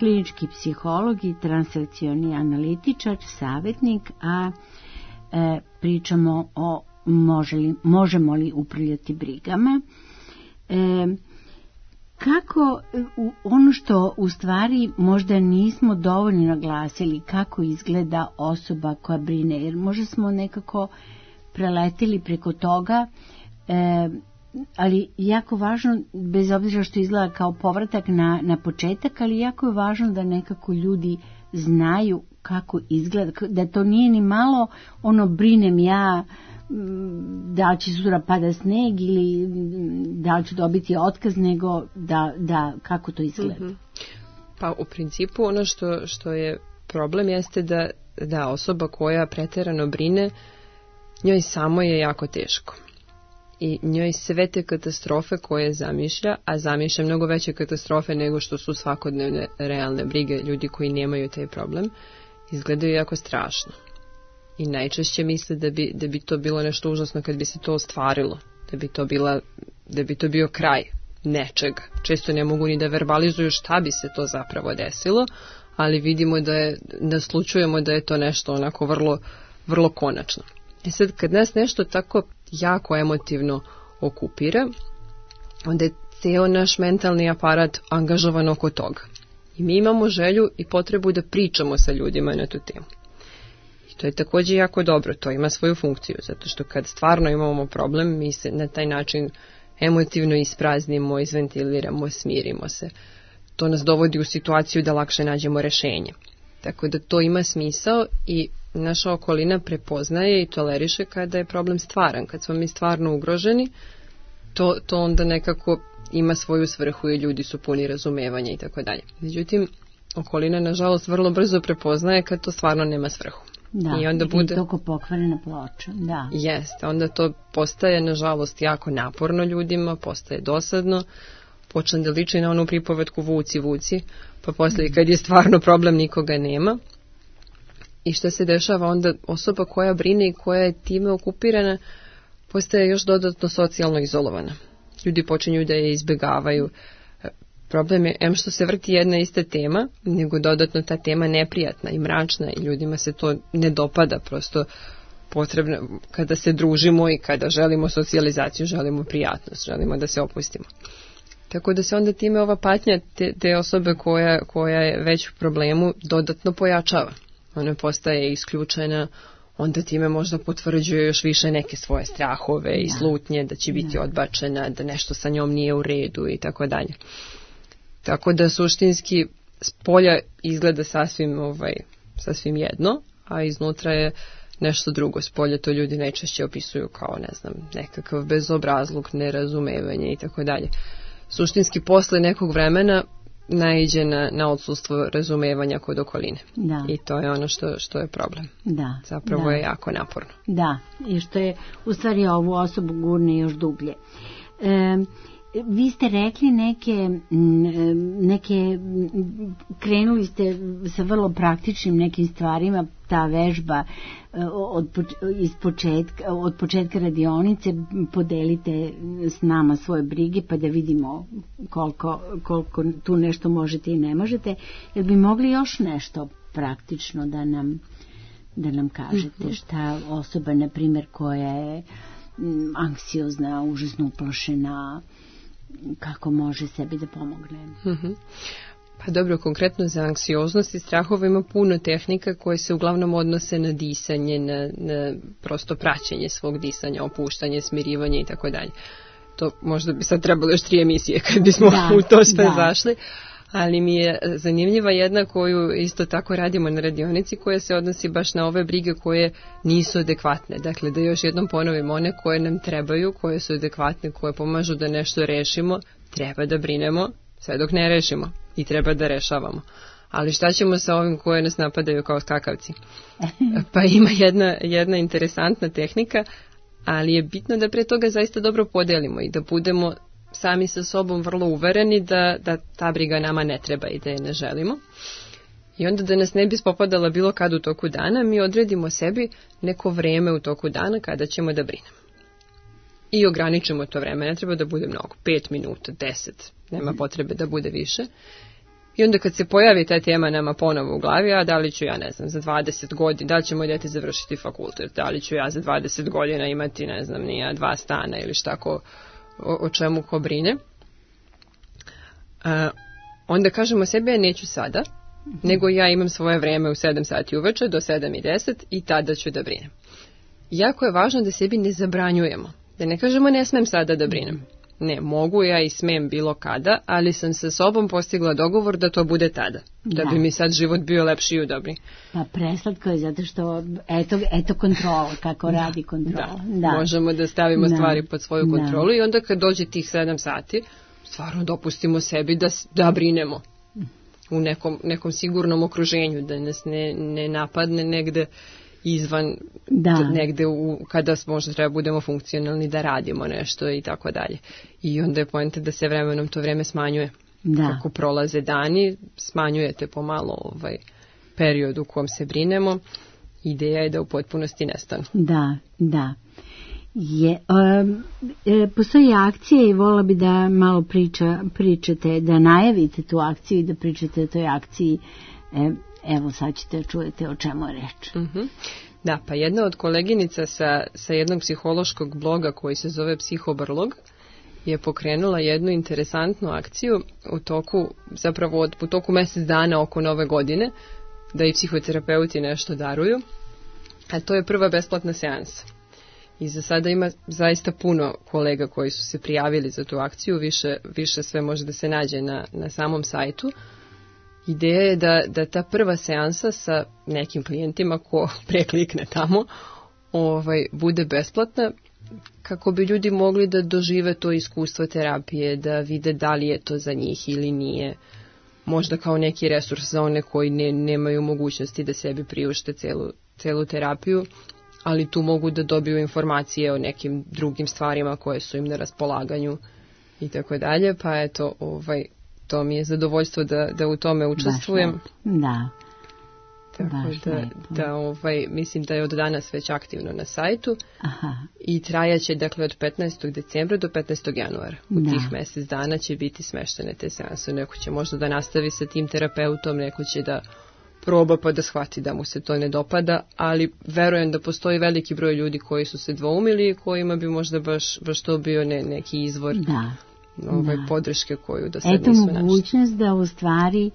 Speaker 2: klinički psiholog i transakcioni analitičar, savjetnik, a e, pričamo o može li, možemo li upravljati brigama. E, kako, ono što u stvari možda nismo dovoljno naglasili, kako izgleda osoba koja brine, jer možda smo nekako preletili preko toga, e, ali jako važno, bez obzira što izgleda kao povratak na, na početak, ali jako je važno da nekako ljudi znaju kako izgleda, da to nije ni malo ono brinem ja da li će sutra pada sneg ili da li ću dobiti otkaz, nego da, da kako to izgleda. Mm-hmm.
Speaker 4: Pa u principu ono što, što je problem jeste da, da osoba koja pretjerano brine, njoj samo je jako teško. I njoj sve te katastrofe koje zamišlja, a zamišlja mnogo veće katastrofe nego što su svakodnevne realne brige ljudi koji nemaju taj problem, izgledaju jako strašno. I najčešće misle da bi, da bi to bilo nešto užasno kad bi se to ostvarilo, da bi to, bila, da bi to bio kraj nečega. Često ne mogu ni da verbalizuju šta bi se to zapravo desilo, ali vidimo da je, da slučujemo da je to nešto onako vrlo, vrlo konačno. I sad kad nas nešto tako jako emotivno okupira, onda je ceo naš mentalni aparat angažovan oko toga. I mi imamo želju i potrebu da pričamo sa ljudima na tu temu. I to je također jako dobro, to ima svoju funkciju, zato što kad stvarno imamo problem, mi se na taj način emotivno ispraznimo, izventiliramo, smirimo se. To nas dovodi u situaciju da lakše nađemo rešenje. Tako da to ima smisao i naša okolina prepoznaje i toleriše kada je problem stvaran. Kad smo mi stvarno ugroženi, to, to onda nekako ima svoju svrhu i ljudi su puni razumevanja i tako dalje. Međutim, okolina nažalost vrlo brzo prepoznaje kad to stvarno nema svrhu.
Speaker 2: Da,
Speaker 4: i onda bude
Speaker 2: toliko pokvarena ploča, da.
Speaker 4: Jeste, onda to postaje nažalost jako naporno ljudima, postaje dosadno, počne da liči na onu pripovetku vuci, vuci, pa poslije kad je stvarno problem nikoga nema. I što se dešava onda, osoba koja brine i koja je time okupirana postaje još dodatno socijalno izolovana. Ljudi počinju da je izbjegavaju. Problem je, em što se vrti jedna ista tema, nego dodatno ta tema neprijatna i mračna i ljudima se to ne dopada, prosto potrebno kada se družimo i kada želimo socijalizaciju, želimo prijatnost, želimo da se opustimo. Tako da se onda time ova patnja te, te osobe koja, koja je već u problemu dodatno pojačava. Ona postaje isključena, onda time možda potvrđuje još više neke svoje strahove i slutnje da će biti odbačena, da nešto sa njom nije u redu i tako dalje. Tako da suštinski s polja izgleda sasvim, ovaj, sasvim jedno, a iznutra je nešto drugo. S polja to ljudi najčešće opisuju kao, ne znam, nekakav bezobrazluk, nerazumevanje i tako dalje. Suštinski posle nekog vremena naiđe na, na odsustvo razumevanja kod okoline.
Speaker 2: Da.
Speaker 4: I to je ono što, što je problem.
Speaker 2: Da.
Speaker 4: Zapravo
Speaker 2: da.
Speaker 4: je jako naporno.
Speaker 2: Da, i što je u stvari ovu osobu gurne još dublje. E, vi ste rekli neke, neke, krenuli ste sa vrlo praktičnim nekim stvarima, ta vežba od, iz početka, od početka radionice, podelite s nama svoje brige pa da vidimo koliko, koliko tu nešto možete i ne možete. Jel bi mogli još nešto praktično da nam, da nam kažete, šta osoba, na primjer, koja je anksiozna, užasno uplašena, kako može sebi da pomogne?
Speaker 4: Mm-hmm. Pa dobro, konkretno za anksioznost i strahove ima puno tehnika koje se uglavnom odnose na disanje, na, na prosto praćenje svog disanja, opuštanje, smirivanje i tako dalje. To možda bi sad trebalo još tri emisije kad bismo da, u to sve da. zašli, ali mi je zanimljiva jedna koju isto tako radimo na radionici, koja se odnosi baš na ove brige koje nisu adekvatne. Dakle, da još jednom ponovimo, one koje nam trebaju, koje su adekvatne, koje pomažu da nešto rešimo, treba da brinemo sve dok ne rešimo i treba da rešavamo. Ali šta ćemo sa ovim koje nas napadaju kao skakavci? Pa ima jedna, jedna interesantna tehnika, ali je bitno da pre toga zaista dobro podelimo i da budemo sami sa sobom vrlo uvereni da, da ta briga nama ne treba i da je ne želimo. I onda da nas ne bi spopadala bilo kad u toku dana, mi odredimo sebi neko vreme u toku dana kada ćemo da brinemo. I ograničimo to vreme, ne treba da bude mnogo, pet minuta, deset, nema potrebe da bude više. I onda kad se pojavi ta tema nama ponovo u glavi, a da li ću ja, ne znam, za dvadeset godina, da li će moj dete završiti fakultet, da li ću ja za dvadeset godina imati, ne znam, nija dva stana ili šta ko, o, o čemu ko brine. A, onda kažemo sebi, ja neću sada, mm-hmm. nego ja imam svoje vreme u sedam sati uveče do sedam i deset i tada ću da brinem. Jako je važno da sebi ne zabranjujemo, da ne kažemo ne smem sada da brinem. Ne, mogu ja i smem bilo kada, ali sam sa sobom postigla dogovor da to bude tada. Da, da bi mi sad život bio lepši i udobri.
Speaker 2: Pa preslatko je zato što eto, eto kontrola, kako da, radi kontrola.
Speaker 4: Da. Da. Možemo da stavimo da. stvari pod svoju kontrolu da. i onda kad dođe tih sedam sati, stvarno dopustimo sebi da, da brinemo u nekom, nekom sigurnom okruženju, da nas ne, ne napadne negde izvan, da. negde u, kada možda treba budemo funkcionalni da radimo nešto i tako dalje. I onda je poenta da se vremenom to vreme smanjuje. Da. Kako prolaze dani, smanjujete pomalo ovaj period u kom se brinemo. Ideja je da u potpunosti nestanu.
Speaker 2: Da, da. Je, um, e, postoji akcija i volila bi da malo priča, pričate, da najavite tu akciju i da pričate o toj akciji. E, Evo sad ćete čujete o čemu je reč.
Speaker 4: Uh-huh. Da, pa jedna od koleginica sa, sa jednog psihološkog bloga koji se zove Psihobrlog je pokrenula jednu interesantnu akciju u toku, zapravo od, u toku mjesec dana oko nove godine, da i psihoterapeuti nešto daruju, a to je prva besplatna seansa. I za sada ima zaista puno kolega koji su se prijavili za tu akciju, više, više sve može da se nađe na, na samom sajtu. Ideja je da, da ta prva seansa sa nekim klijentima ko preklikne tamo ovaj, bude besplatna kako bi ljudi mogli da dožive to iskustvo terapije, da vide da li je to za njih ili nije. Možda kao neki resurs za one koji ne, nemaju mogućnosti da sebi priušte celu, celu terapiju, ali tu mogu da dobiju informacije o nekim drugim stvarima koje su im na raspolaganju i tako dalje. Pa eto, ovaj, to mi je zadovoljstvo da, da u tome učestvujem.
Speaker 2: Da.
Speaker 4: Tako Baš da, da ovaj, mislim da je od danas već aktivno na sajtu.
Speaker 2: Aha.
Speaker 4: I trajaće dakle od petnaestog decembra do petnaestog januara. U da. tih mjesec dana će biti smeštene te seanse. Neko će možda da nastavi sa tim terapeutom, neko će da proba pa da shvati da mu se to ne dopada, ali verujem da postoji veliki broj ljudi koji su se dvoumili i kojima bi možda baš, baš to bio ne, neki izvor
Speaker 2: da.
Speaker 4: Ove
Speaker 2: da.
Speaker 4: podrške koju do sad
Speaker 2: Eto
Speaker 4: nisu našli.
Speaker 2: Eto mogućnost da u stvari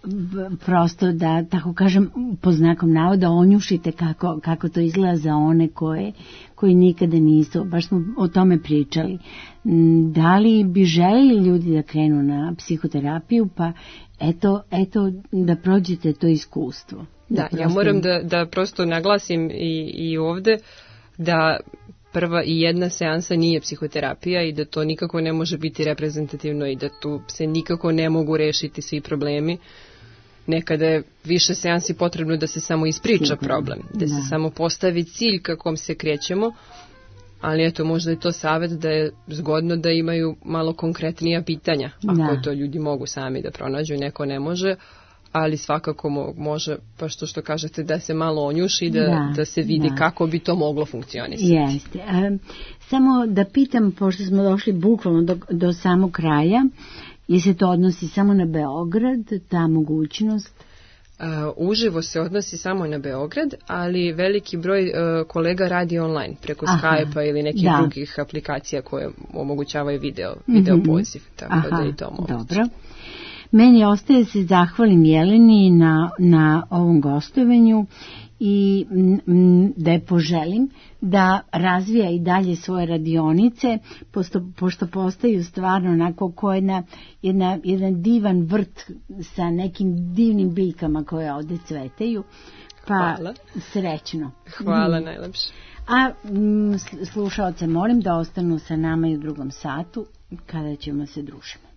Speaker 2: prosto da, tako kažem, po znakom navoda onjušite kako, kako to izgleda za one koje, koji nikada nisu, baš smo o tome pričali. Da li bi želeli ljudi da krenu na psihoterapiju, pa eto, eto da prođete to iskustvo.
Speaker 4: Da, da prosto... ja moram da, da prosto naglasim i, i ovde da prva i jedna seansa nije psihoterapija i da to nikako ne može biti reprezentativno i da tu se nikako ne mogu rešiti svi problemi. Nekada je više seansi potrebno da se samo ispriča Sigurno. problem, da, da se samo postavi cilj kakom se krećemo, ali eto možda je to savjet da je zgodno da imaju malo konkretnija pitanja, ako da. to ljudi mogu sami da pronađu i neko ne može, ali svakako mo- može, pa što što kažete, da se malo onjuši, da, da, da se vidi da. kako bi to moglo funkcionisati.
Speaker 2: Jeste. Um, samo da pitam, pošto smo došli bukvalno do, do samog kraja, je se to odnosi samo na Beograd, ta mogućnost?
Speaker 4: Uh, uživo se odnosi samo na Beograd, ali veliki broj uh, kolega radi online, preko Aha, Skype-a ili nekih da. drugih aplikacija koje omogućavaju video, video mm-hmm. poziv, tako Aha, da i to moguće.
Speaker 2: Dobro. Meni ostaje se zahvalim Jeleni na, na ovom gostovanju i m, da je poželim da razvija i dalje svoje radionice, posto, pošto postaju stvarno onako ko jedna, jedna, jedan divan vrt sa nekim divnim biljkama koje ovde cvetaju. Pa
Speaker 4: Hvala.
Speaker 2: Srećno.
Speaker 4: Hvala, mm. najlepše.
Speaker 2: A m, slušaoce molim da ostanu sa nama i u drugom satu kada ćemo se družiti.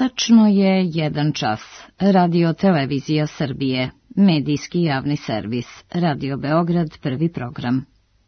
Speaker 7: Tačno je jedan čas. Radio Televizija Srbije. Medijski javni servis. Radio Beograd, prvi program.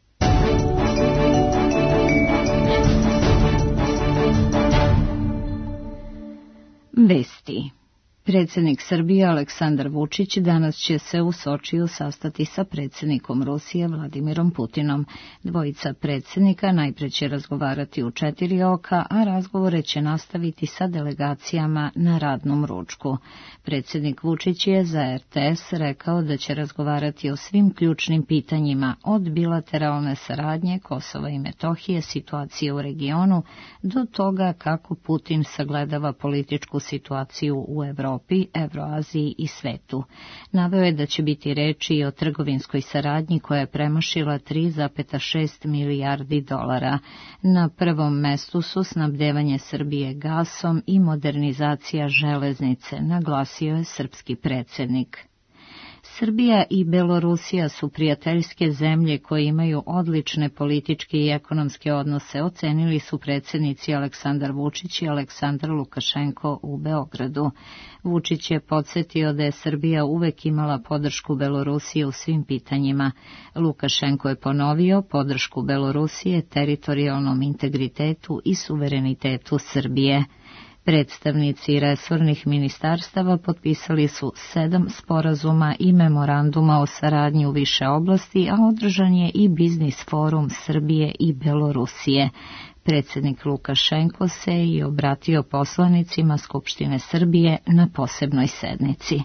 Speaker 7: Vesti. Predsjednik Srbije Aleksandar Vučić danas će se u Sočiju sastati sa predsjednikom Rusije Vladimirom Putinom. Dvojica predsjednika najpre će razgovarati u četiri oka, a razgovore će nastaviti sa delegacijama na radnom ručku. Predsjednik Vučić je za R T S rekao da će razgovarati o svim ključnim pitanjima, od bilateralne saradnje Kosova i Metohije, situacije u regionu, do toga kako Putin sagledava političku situaciju u Evropi, Evroaziji i svetu. Naveo je da će biti reči i o trgovinskoj saradnji koja je premašila tri zarez šest milijardi dolara. Na prvom mestu su snabdevanje Srbije gasom i modernizacija železnice, naglasio je srpski predsjednik. Srbija i Belorusija su prijateljske zemlje koje imaju odlične političke i ekonomske odnose, ocenili su predsjednici Aleksandar Vučić i Aleksandar Lukašenko u Beogradu. Vučić je podsjetio da je Srbija uvek imala podršku Belorusije u svim pitanjima. Lukašenko je ponovio podršku Belorusije teritorijalnom integritetu i suverenitetu Srbije. Predstavnici resornih ministarstava potpisali su sedam sporazuma i memoranduma o saradnji u više oblasti, a održan je i biznis forum Srbije i Belorusije. Predsjednik Lukašenko se i obratio poslanicima Skupštine Srbije na posebnoj sednici.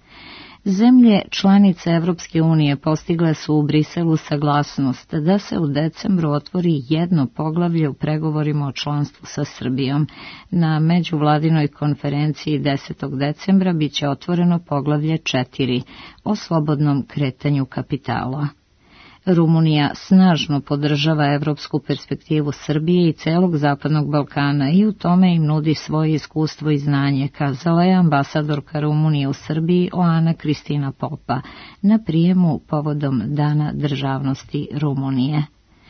Speaker 7: Zemlje članice Evropske unije postigle su u Briselu saglasnost da se u decembru otvori jedno poglavlje u pregovorima o članstvu sa Srbijom. Na međuvladinoj konferenciji desetog decembra biće otvoreno poglavlje četiri o slobodnom kretanju kapitala. Rumunija snažno podržava evropsku perspektivu Srbije i celog Zapadnog Balkana i u tome im nudi svoje iskustvo i znanje, kazala je ambasadorka Rumunije u Srbiji Oana Kristina Popa na prijemu povodom Dana državnosti Rumunije.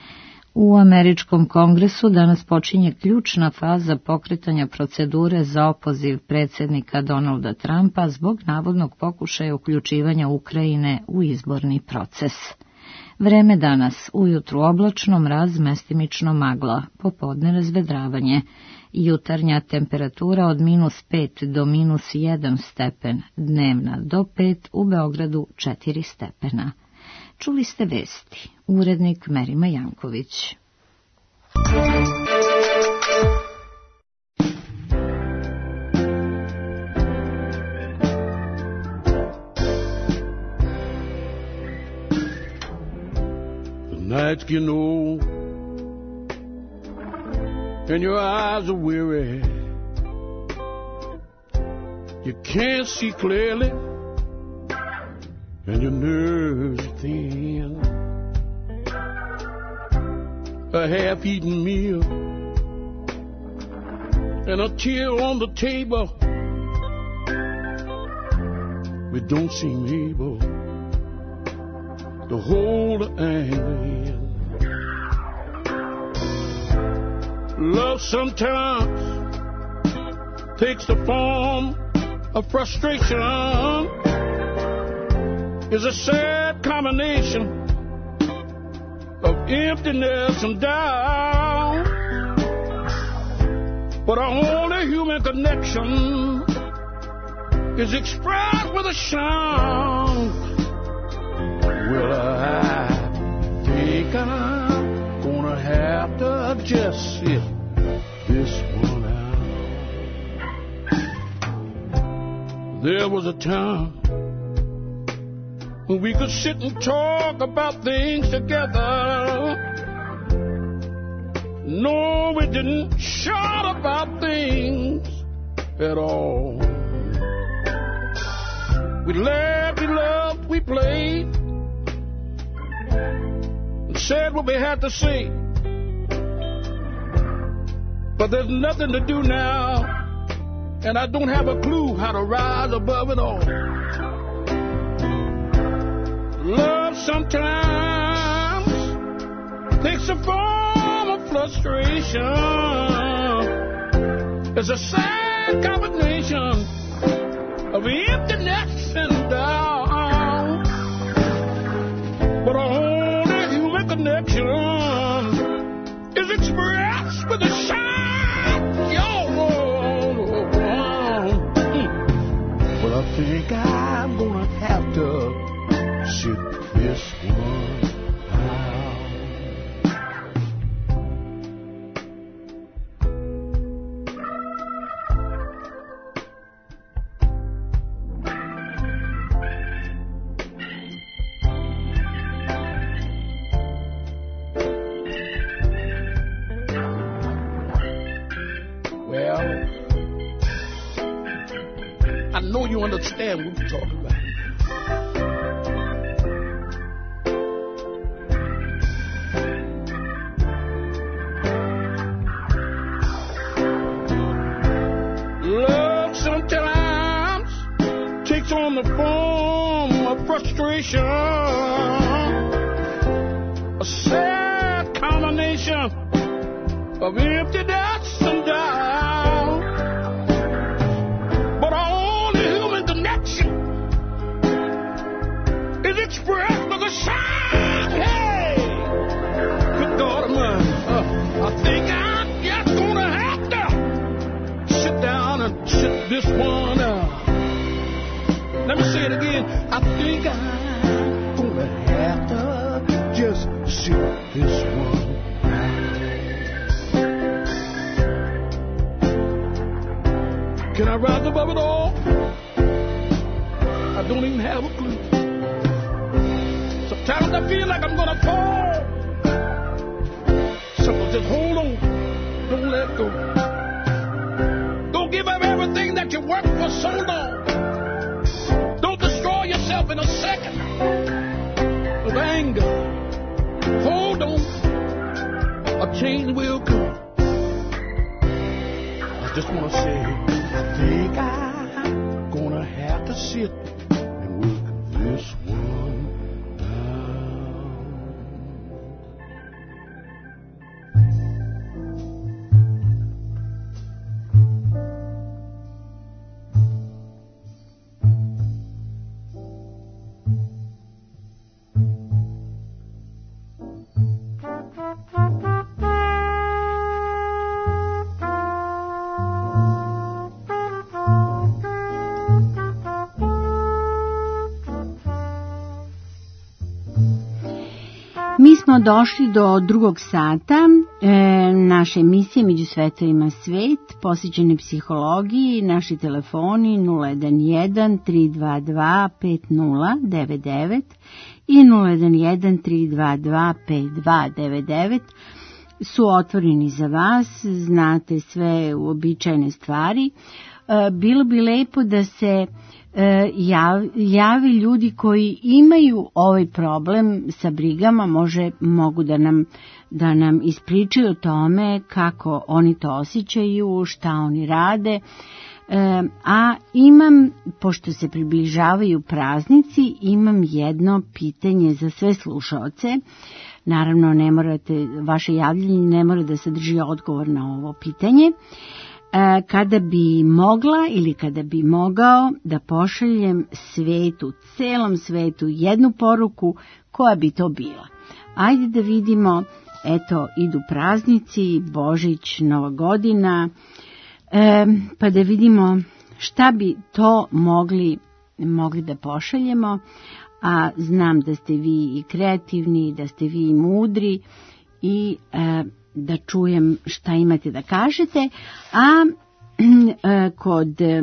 Speaker 7: U Američkom kongresu danas počinje ključna faza pokretanja procedure za opoziv predsjednika Donalda Trumpa zbog navodnog pokušaja uključivanja Ukrajine u izborni proces. Vreme danas, ujutru oblačno, mraz, mestimično magla, popodne razvedravanje. Jutarnja temperatura od minus pet do minus jedan stepen, dnevna do pet, u Beogradu četiri stepena. Čuli ste vesti, urednik Merima Janković.
Speaker 5: Nights get old and your eyes are weary. You can't see clearly and your nerves are thin. A half-eaten meal and a tear on the table. We don't seem able to hold the anger in. Love sometimes takes the form of frustration. It's a sad combination of emptiness and doubt. But our only human connection is expressed with a shout. Well, I think I'm gonna have to just sit this one out. There was a time when we could sit and talk about things together. No, we didn't shout about things at all. We laughed, we loved, we played, and said what we had to say. But there's nothing to do now, and I don't have a clue how to rise above it all. Love sometimes takes a form of frustration. It's a sad combination think I'm gonna have to sit this one out. I know you understand what we're talking about. Love sometimes takes on the form of frustration, a sad combination of emptiness and doubt. But all the human connection is expressed by the sound. Hey, good God Almighty, uh, I think I'm just gonna have to sit down and sit this one out. Let me say it again. I think I'm gonna have to just sit this one. Can I rise above it all? I don't even have a clue. Sometimes I feel like I'm gonna fall. Something just hold on. Don't let go. Don't give up everything that you worked for so long. Don't destroy yourself in a second of anger. Hold on. A change will come. I just want to say, I think I'm gonna have to sit and work this one
Speaker 2: Mi smo došli do drugog sata e, naše emisije Među svetovima svet, posvećene psihologiji. Naši telefoni nula jedan jedan tri dva dva pet nula devet devet i nula jedan jedan tri dva dva pet dva devet devet su otvoreni za vas, znate sve uobičajene stvari. E, bilo bi lepo da se Javi, javi ljudi koji imaju ovaj problem sa brigama, može, mogu da nam, da nam ispričaju o tome kako oni to osjećaju, šta oni rade. E, a imam, pošto se približavaju praznici, imam jedno pitanje za sve slušaoce. Naravno, ne morate, vaše javljanje ne mora da sadrži odgovor na ovo pitanje. Kada bi mogla ili kada bi mogao da pošaljem svetu, celom svetu jednu poruku, koja bi to bila? Ajde da vidimo, eto, idu praznici, Božić, Nova godina, e, pa da vidimo šta bi to mogli, mogli da pošaljemo, a znam da ste vi i kreativni, da ste vi i mudri i e, da čujem šta imate da kažete, a e, kod, e,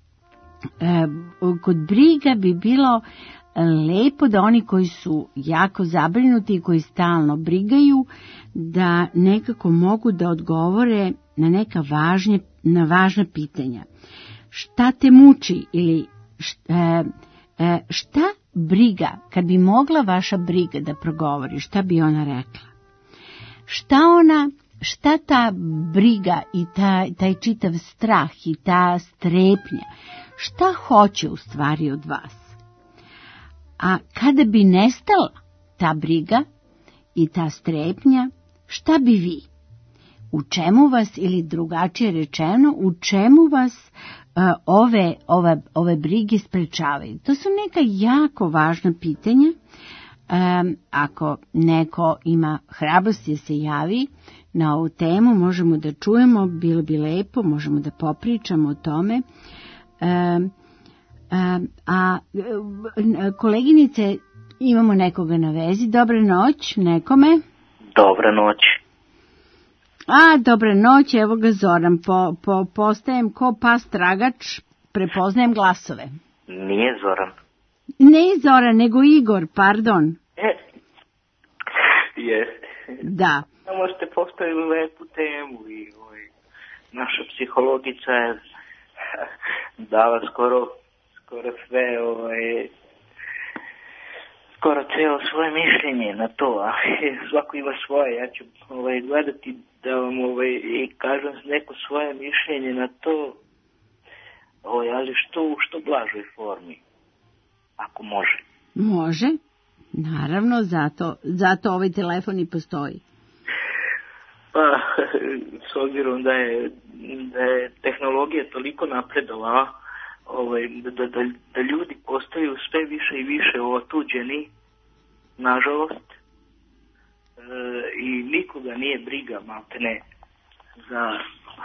Speaker 2: kod briga bi bilo lepo da oni koji su jako zabrinuti i koji stalno brigaju, da nekako mogu da odgovore na neka važnje, na važna pitanja. Šta te muči ili šta, e, šta briga, kad bi mogla vaša briga da progovori, šta bi ona rekla? Šta ona, šta ta briga i taj, taj čitav strah i ta strepnja, šta hoće u stvari od vas? A kada bi nestala ta briga i ta strepnja, šta bi vi? U čemu vas, ili drugačije rečeno, u čemu vas uh, ove, ove, ove brige sprečavaju? To su neka jako važna pitanja. Um, ako neko ima hrabrosti da se javi na ovu temu, možemo da čujemo, bilo bi lepo, možemo da popričamo o tome. Um, A, a koleginice, imamo nekoga na vezi. Dobra noć nekome.
Speaker 8: Dobra noć.
Speaker 2: A, dobra noć, evo ga Zoran. Po, po, postajem ko pas tragač, prepoznajem glasove.
Speaker 8: Nije Zoran.
Speaker 2: Ne Zoran, nego Igor, pardon.
Speaker 8: Jeste.
Speaker 2: Da.
Speaker 8: Samo ste postavili lepu temu i ovaj, naša psihologica je dala skoro, skoro sve, ovaj, skoro celo svoje mišljenje na to, a svako ima svoje. Ja ću ovaj, gledati da vam ovaj, i kažem neko svoje mišljenje na to, ovaj, ali što u što blažoj formi, ako može.
Speaker 2: Može, naravno, zato, zato ovaj telefon i postoji.
Speaker 8: Pa, s obzirom da je, da je tehnologija toliko napredovala, ovaj, da, da, da ljudi postaju sve više i više otuđeni, nažalost, e, i nikoga nije briga, maltene, za,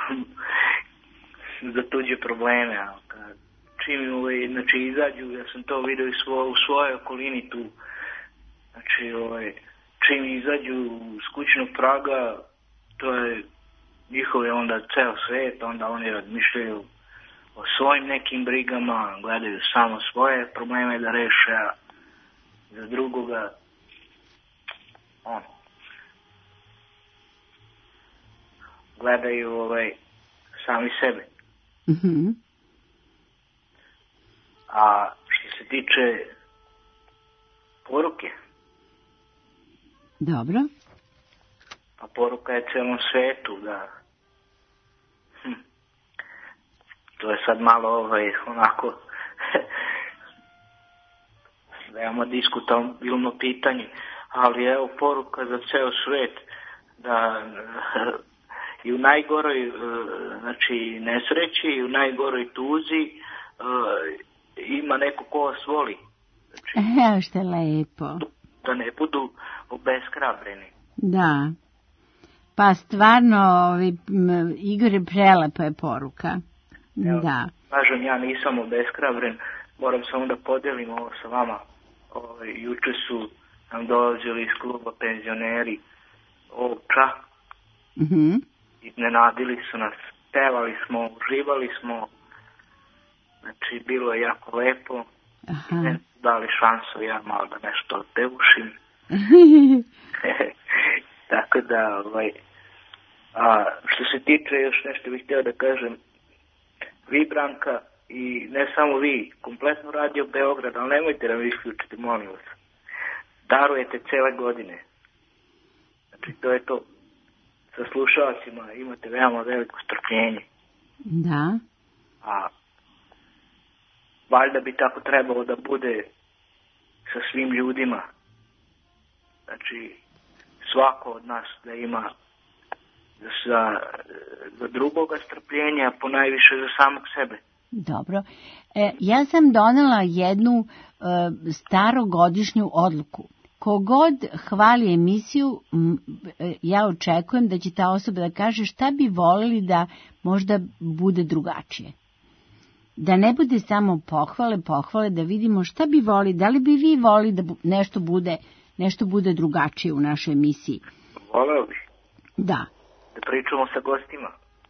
Speaker 8: za tuđe probleme. A kad, čim ovaj, znači, izađu, ja sam to vidio i svo, u svojoj okolini tu, znači, ovaj, čim izađu s kućnog praga, to je njihove onda ceo svet, onda oni razmišljaju o svojim nekim brigama, gledaju samo svoje probleme da reše, a za drugoga on gledaju ovaj, sami sebe.
Speaker 2: Mm-hmm.
Speaker 8: A što se tiče poruke,
Speaker 2: dobro.
Speaker 8: A poruka je celom svetu da hm, to je sad malo ovaj, onako veoma diskutabilno pitanje, ali evo poruka za ceo svet da i u najgoroj znači nesreći i u najgoroj tuzi ima neko ko vas voli. Znači,
Speaker 2: evo što je lepo.
Speaker 8: Da ne budu obeshrabreni.
Speaker 2: Da. Pa stvarno, ovi, Igor, je prelepa je poruka.
Speaker 8: Evo,
Speaker 2: da.
Speaker 8: Kažem, ja nisam obeshrabren, moram samo da podelim ovo sa vama. Ove, juče su nam dolazili iz kluba penzioneri Ovča.
Speaker 2: Mm-hmm.
Speaker 8: Iznenadili su nas, pevali smo, uživali smo. Znači, bilo je jako lepo.
Speaker 2: Aha.
Speaker 8: Ne dali šansu ja malo da nešto odpevušim. Tako da, ovaj, a što se tiče, još nešto bih htio da kažem, vi, Branka, i ne samo vi, kompletno Radio Beograd, ali nemojte da mi isključite, molim vas. Darujete cele godine. Znači, to je to. Sa slušalcima imate veoma veliko strpljenje.
Speaker 2: Da.
Speaker 8: A valjda bi tako trebalo da bude sa svim ljudima. Znači, svako od nas da ima za, za drugoga strpljenja, po najviše za samog sebe.
Speaker 2: Dobro. E, ja sam donela jednu e, starogodišnju odluku. Kogod hvali emisiju, m, e, ja očekujem da će ta osoba da kaže šta bi volili da možda bude drugačije. Da ne bude samo pohvale, pohvale, da vidimo šta bi voli, da li bi vi voli da bu, nešto bude nešto bude drugačije u našoj emisiji.
Speaker 8: Voleo bih.
Speaker 2: Da.
Speaker 8: Da pričamo sa gostima.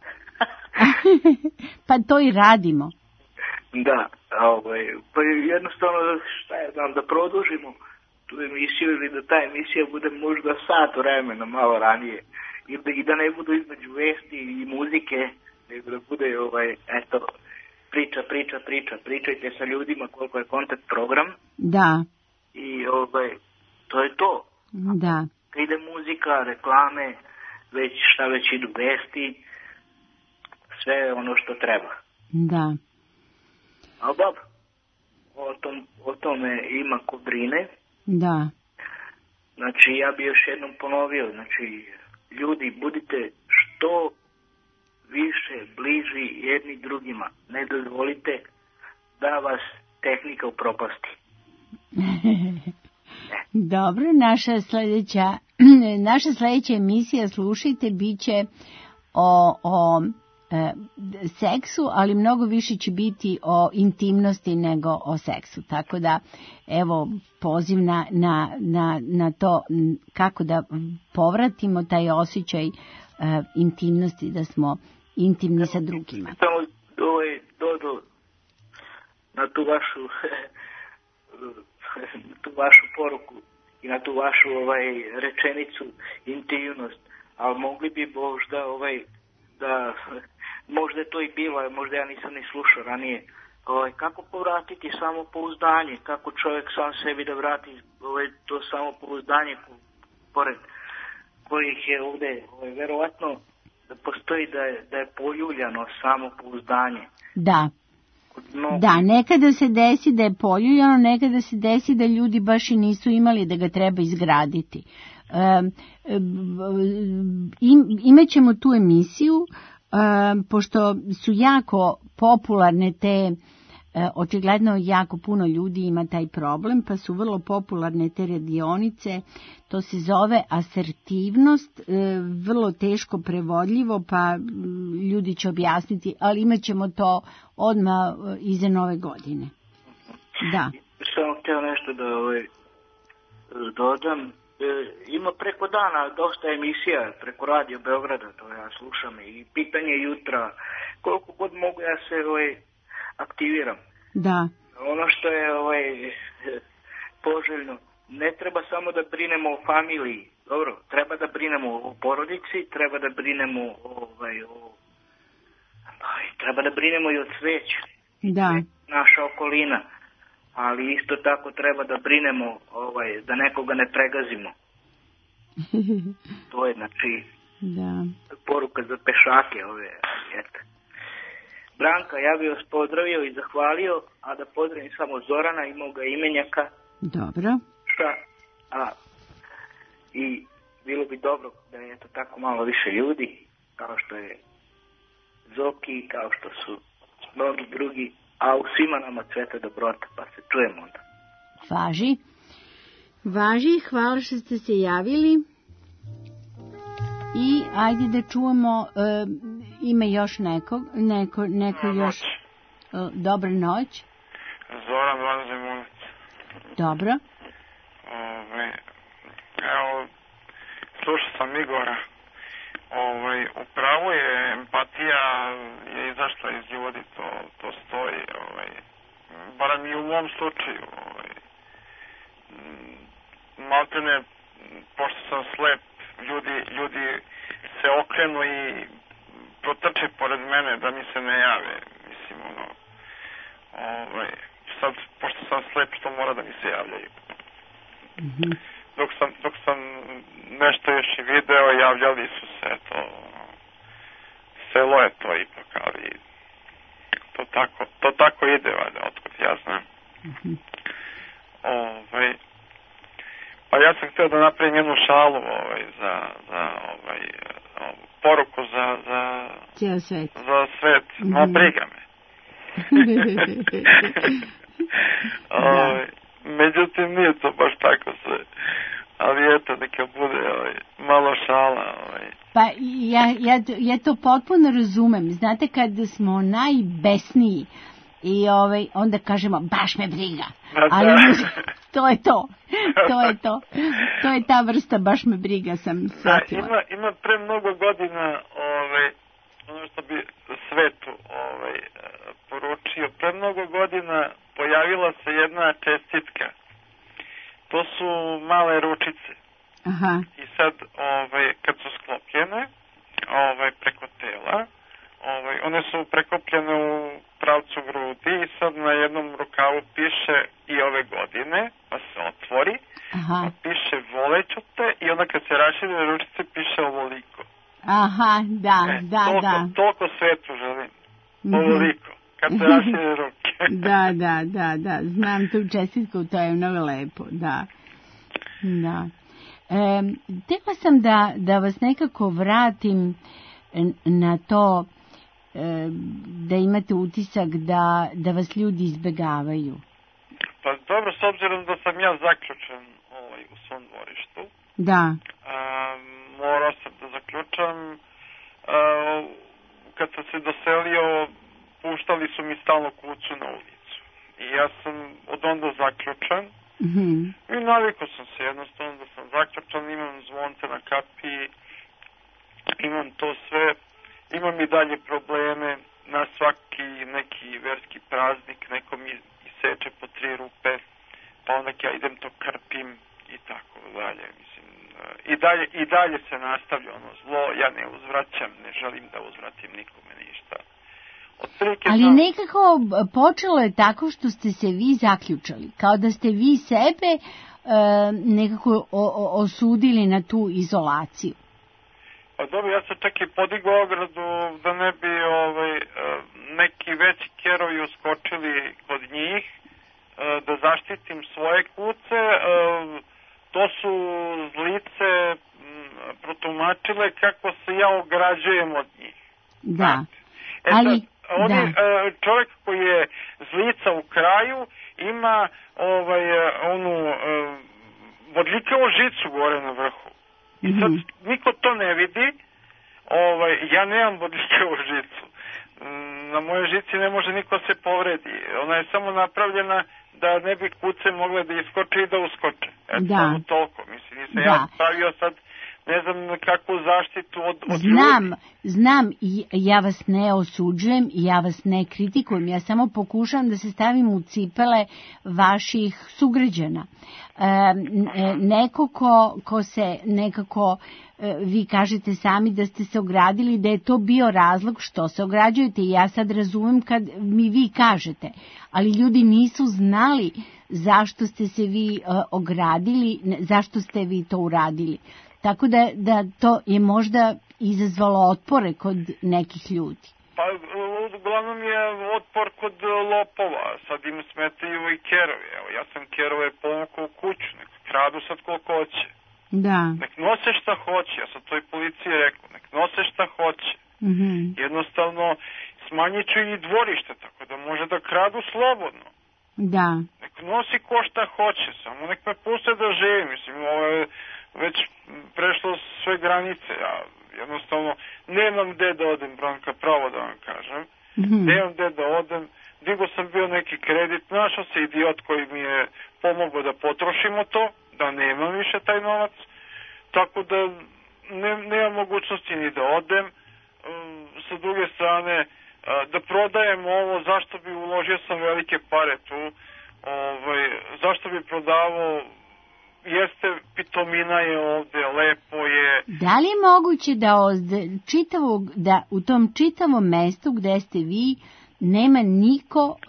Speaker 2: Pa to i radimo.
Speaker 8: Da, ovaj, pa jednostavno šta je znam, da produžimo tu emisiju ili da ta emisija bude možda sat vremena malo ranije. I da, i da ne budu između vesti i muzike, nego da bude ovaj, eto, priča, priča, priča, pričajte sa ljudima koliko je kontakt program.
Speaker 2: Da.
Speaker 8: I ovaj, to je to.
Speaker 2: Da.
Speaker 8: Kad ide muzika, reklame, već šta već idu vesti, sve ono što treba.
Speaker 2: Da.
Speaker 8: A dobro, o, tom, o tome ima ko brine.
Speaker 2: Da.
Speaker 8: Znači, ja bi još jednom ponovio, znači, ljudi, budite što više bliži jedni drugima. Ne dozvolite da vas tehnika upropasti.
Speaker 2: Dobro, naša sljedeća, naša sljedeća emisija, slušajte, bit će o, o e, seksu, ali mnogo više će biti o intimnosti nego o seksu. Tako da, evo, poziv na, na, na, na to kako da povratimo taj osjećaj e, intimnosti, da smo intimni sa drugima.
Speaker 8: Samo ovaj, Dodo, na tu vašu na tu vašu poruku i na tu vašu ovaj rečenicu intimnost, ali mogli bi možda ovaj da možda je to i bilo, možda ja nisam ni slušao ranije, ovaj, kako povratiti samopouzdanje, kako čovjek sam sebi da vrati ovaj, to samopouzdanje pored kojih je ovdje ovaj, verovatno da postoji da je, da je poljuljano samopouzdanje.
Speaker 2: Da.
Speaker 8: No.
Speaker 2: Da, nekada se desi da je poljuljano, nekada se desi da ljudi baš i nisu imali, da ga treba izgraditi. E, im, imaćemo tu emisiju, e, pošto su jako popularne te, e, očigledno jako puno ljudi ima taj problem, pa su vrlo popularne te radionice, to se zove asertivnost, e, vrlo teško prevodljivo, pa ljudi će objasniti, ali imat ćemo to odmah iza nove godine. Da.
Speaker 8: Samo htio nešto da ovaj, dodam. E, ima preko dana dosta emisija preko Radio Beograda, to ja slušam, i pitanje jutra, koliko god mogu ja se ovaj, aktiviram.
Speaker 2: Da.
Speaker 8: Ono što je ovaj, poželjno, ne treba samo da brinemo o familiji, dobro, treba da brinemo o porodici, treba da brinemo ovaj, o, treba da brinemo i o cveću.
Speaker 2: Da.
Speaker 8: Naša okolina. Ali isto tako treba da brinemo ovaj, da nekoga ne pregazimo. To je, znači,
Speaker 2: da.
Speaker 8: Poruka za pešake ove. Eto. Branka, ja bih vas pozdravio i zahvalio, a da pozdravim samo Zorana i moga imenjaka.
Speaker 2: Dobro.
Speaker 8: Ša, a, i bilo bi dobro da je to tako malo više ljudi, kao što je Zoki, kao što su mnogi drugi, a u svima nama cveta dobrota, pa se čujemo onda.
Speaker 2: Važi. Važi, hvala što ste se javili. I ajde da čujemo, e, ima još nekog, neko, neko
Speaker 9: no,
Speaker 2: još... E, dobra noć.
Speaker 9: Zoran Vanzemunac.
Speaker 2: Dobro.
Speaker 9: Ove, evo, slušao sam Igora. Ovaj, upravo je, empatija je izašla iz ljudi, to, to stoji, ovaj, barem i u mom slučaju, ovaj, maltene, pošto sam slep, ljudi, ljudi se okrenu i protrče pored mene da mi se ne jave, mislim, ono, ovaj, sad, pošto sam slep, što mora da mi se javljaju.
Speaker 2: Mhm.
Speaker 9: Dok sam, dok sam nešto još i video, javljali su se, to, selo je to ipak, ali to tako, to tako ide, valjda, otkud ja znam.
Speaker 2: Mm-hmm.
Speaker 9: Ovaj, pa ja sam htio da napravim jednu šalu, ovaj, za, za, ovaj, poruku za, za,
Speaker 2: cijel svet.
Speaker 9: Za svet, mm-hmm. No, briga me. ovaj, međutim, nije to baš tako sve. Ali eto, neka bude ovaj, malo šala. Ovaj.
Speaker 2: Pa ja, ja, ja to potpuno razumem. Znate, kad smo najbesniji i ovaj, onda kažemo, baš me briga. Da, ali da. To je to. To je to. To je ta vrsta, baš me briga, sam shvatila.
Speaker 9: Da, ima, ima pre mnogo godina, ovaj, ono što bi svetu ovaj, poručio, pre mnogo godina pojavila se jedna čestitka. To su male ručice.
Speaker 2: Aha.
Speaker 9: I sad, ovaj, kad su sklopljene, ovaj, preko tela, ovaj, one su prekopljene u pravcu grudi i sad na jednom rukavu piše i ove godine, pa se otvori,
Speaker 2: aha.
Speaker 9: Pa piše voleću te i onda kad se rašire ručice piše ovoliko.
Speaker 2: Aha, da,
Speaker 9: e,
Speaker 2: da,
Speaker 9: toliko,
Speaker 2: da.
Speaker 9: Toliko svetu želim. Ovoliko. Kad se rašire ruke.
Speaker 2: Da, da, da, da. Znam tu čestitku, to je mnogo lepo, da. Da. E, htjela sam da, da vas nekako vratim na to e, da imate utisak da, da vas ljudi izbegavaju.
Speaker 9: Pa dobro, s obzirom da sam ja zaključen ovaj, u svom dvorištu.
Speaker 2: Da.
Speaker 9: A, morao sam da zaključam. A, kad sam se doselio, puštali su mi stalno kucu na ulicu. I ja sam od onda zaključan.
Speaker 2: Mm-hmm.
Speaker 9: I navikao sam se jednostavno da sam zaključan, imam zvonce na kapiji, imam to sve, imam i dalje probleme, na svaki neki verski praznik neko mi iseče po tri rupe, pa onda ja idem to krpim i tako dalje, mislim, i dalje, i dalje se nastavlja ono zlo, ja ne uzvraćam, ne želim da uzvratim nikome ništa. Otprilike
Speaker 2: Ali
Speaker 9: sam...
Speaker 2: nekako počelo je tako što ste se vi zaključali, kao da ste vi sebe e, nekako o, o, osudili na tu izolaciju.
Speaker 9: Pa dobro, ja sam čak i podigao ogradu da ne bi ovaj, neki veći kerovi uskočili kod njih, da zaštitim svoje kuce. To su zlice protumačile kako se ja ograđujem od njih.
Speaker 2: Da,
Speaker 9: e,
Speaker 2: ali...
Speaker 9: Sad, oni,
Speaker 2: da.
Speaker 9: Čovjek koji je zlica u kraju ima ovaj, onu bodljikavu žicu gore na vrhu. I sad mm-hmm. niko to ne vidi, ovaj, ja nemam bodljikavu žicu. Na mojoj žici ne može niko se povredi. Ona je samo napravljena da ne bi kuce mogle da iskoče i da uskoče. Eto,
Speaker 2: da.
Speaker 9: Samo toliko, mislim. Nisam
Speaker 2: da.
Speaker 9: ja stavio sad, ne znam kakvu zaštitu od, od
Speaker 2: znam,
Speaker 9: ljudi.
Speaker 2: Znam, i ja vas ne osuđujem i ja vas ne kritikujem. Ja samo pokušavam da se stavim u cipele vaših sugrađana. E, neko ko, ko se nekako, e, vi kažete sami da ste se ogradili, da je to bio razlog što se ograđujete. I ja sad razumem kad mi vi kažete, ali ljudi nisu znali zašto ste se vi uh, ogradili, zašto ste vi to uradili. Tako da, da to je možda izazvalo otpore kod nekih ljudi.
Speaker 9: Pa uglavnom je otpor kod lopova, sad im smetaju i kerovi. Evo, ja sam kerove povukao u kuću, nek kradu sad koliko hoće.
Speaker 2: Da.
Speaker 9: Nek nose šta hoće, ja sam to i policiji rekao, nek nose šta hoće.
Speaker 2: Mm-hmm.
Speaker 9: Jednostavno smanjit ću i dvorište, tako da može da kradu slobodno.
Speaker 2: Da.
Speaker 9: Nek nosi ko šta hoće, samo nek me puste da živim, mislim, ovo je već prešlo sve granice, ja jednostavno nemam gde da odem, Branka, pravo da vam kažem, mm-hmm. nemam gde da odem, digo sam bio neki kredit, našao se idiot koji mi je pomogao da potrošimo to, da nemam više taj novac, tako da ne, nemam mogućnosti ni da odem, sa druge strane, da prodajem ovo, zašto bi uložio sam velike pare tu, ovaj, zašto bi prodavao, jeste, pitomina je ovde, lepo je.
Speaker 2: Da li je moguće da, od čitavog, da u tom čitavom mestu gde ste vi nema niko uh,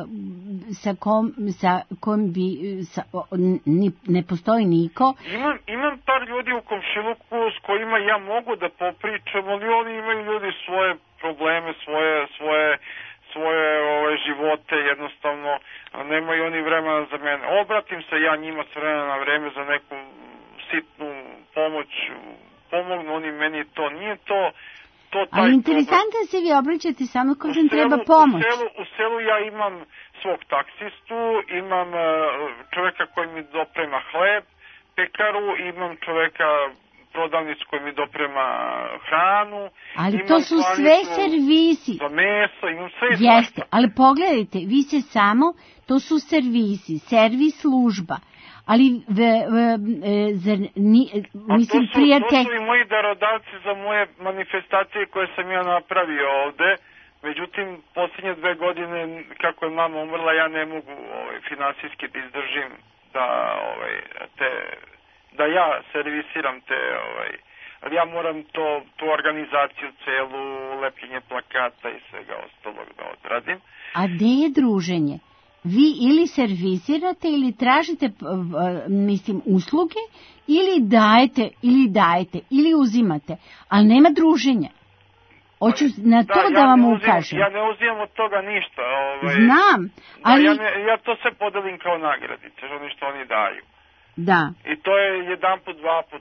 Speaker 2: sa kom, sa kom bi, sa, ni, ne postoji niko?
Speaker 9: Imam, imam par ljudi u komšiluku s kojima ja mogu da popričam, ali oni imaju ljudi svoje probleme, svoje, svoje, svoje ove, živote, jednostavno nemaju oni vremena za mene. Obratim se ja njima s vremena na vreme za neku sitnu pomoć, pomognu oni meni, to nije to. To taj
Speaker 2: ali interesantno da se vi obraćate samo kad vam treba pomoć.
Speaker 9: U selu, u selu ja imam svog taksistu, imam čoveka koji mi doprema hleb, pekaru, imam čoveka prodavnicu koji mi doprema hranu.
Speaker 2: Ali to su sve servisi.
Speaker 9: Za meso, imam sve.
Speaker 2: Jeste, ali pogledajte, vi se samo, to su servisi, servis služba. Ali v, v, zar, ni, mislim,
Speaker 9: to su,
Speaker 2: prijatelj...
Speaker 9: to su i moji darodavci za moje manifestacije koje sam ja napravio ovde. Međutim, posljednje dve godine, kako je mama umrla, ja ne mogu ovaj, finansijski da izdržim da, ovaj, te, da ja servisiram te... Ovaj, ali ja moram to, tu organizaciju celu, lepljenje plakata i svega ostalog da odradim.
Speaker 2: A gde je druženje? Vi ili servisirate ili tražite, mislim, usluge, ili dajete, ili dajete, ili uzimate, ali nema druženja. Hoću na to da, da
Speaker 9: ja
Speaker 2: vam
Speaker 9: uzimam,
Speaker 2: ukažem.
Speaker 9: Ja ne uzimam od toga ništa. Ovaj,
Speaker 2: Znam, ali...
Speaker 9: Da, ja, ne, ja to sve podelim kao nagradice, ono što oni daju.
Speaker 2: Da.
Speaker 9: I to je jedan put, dva put,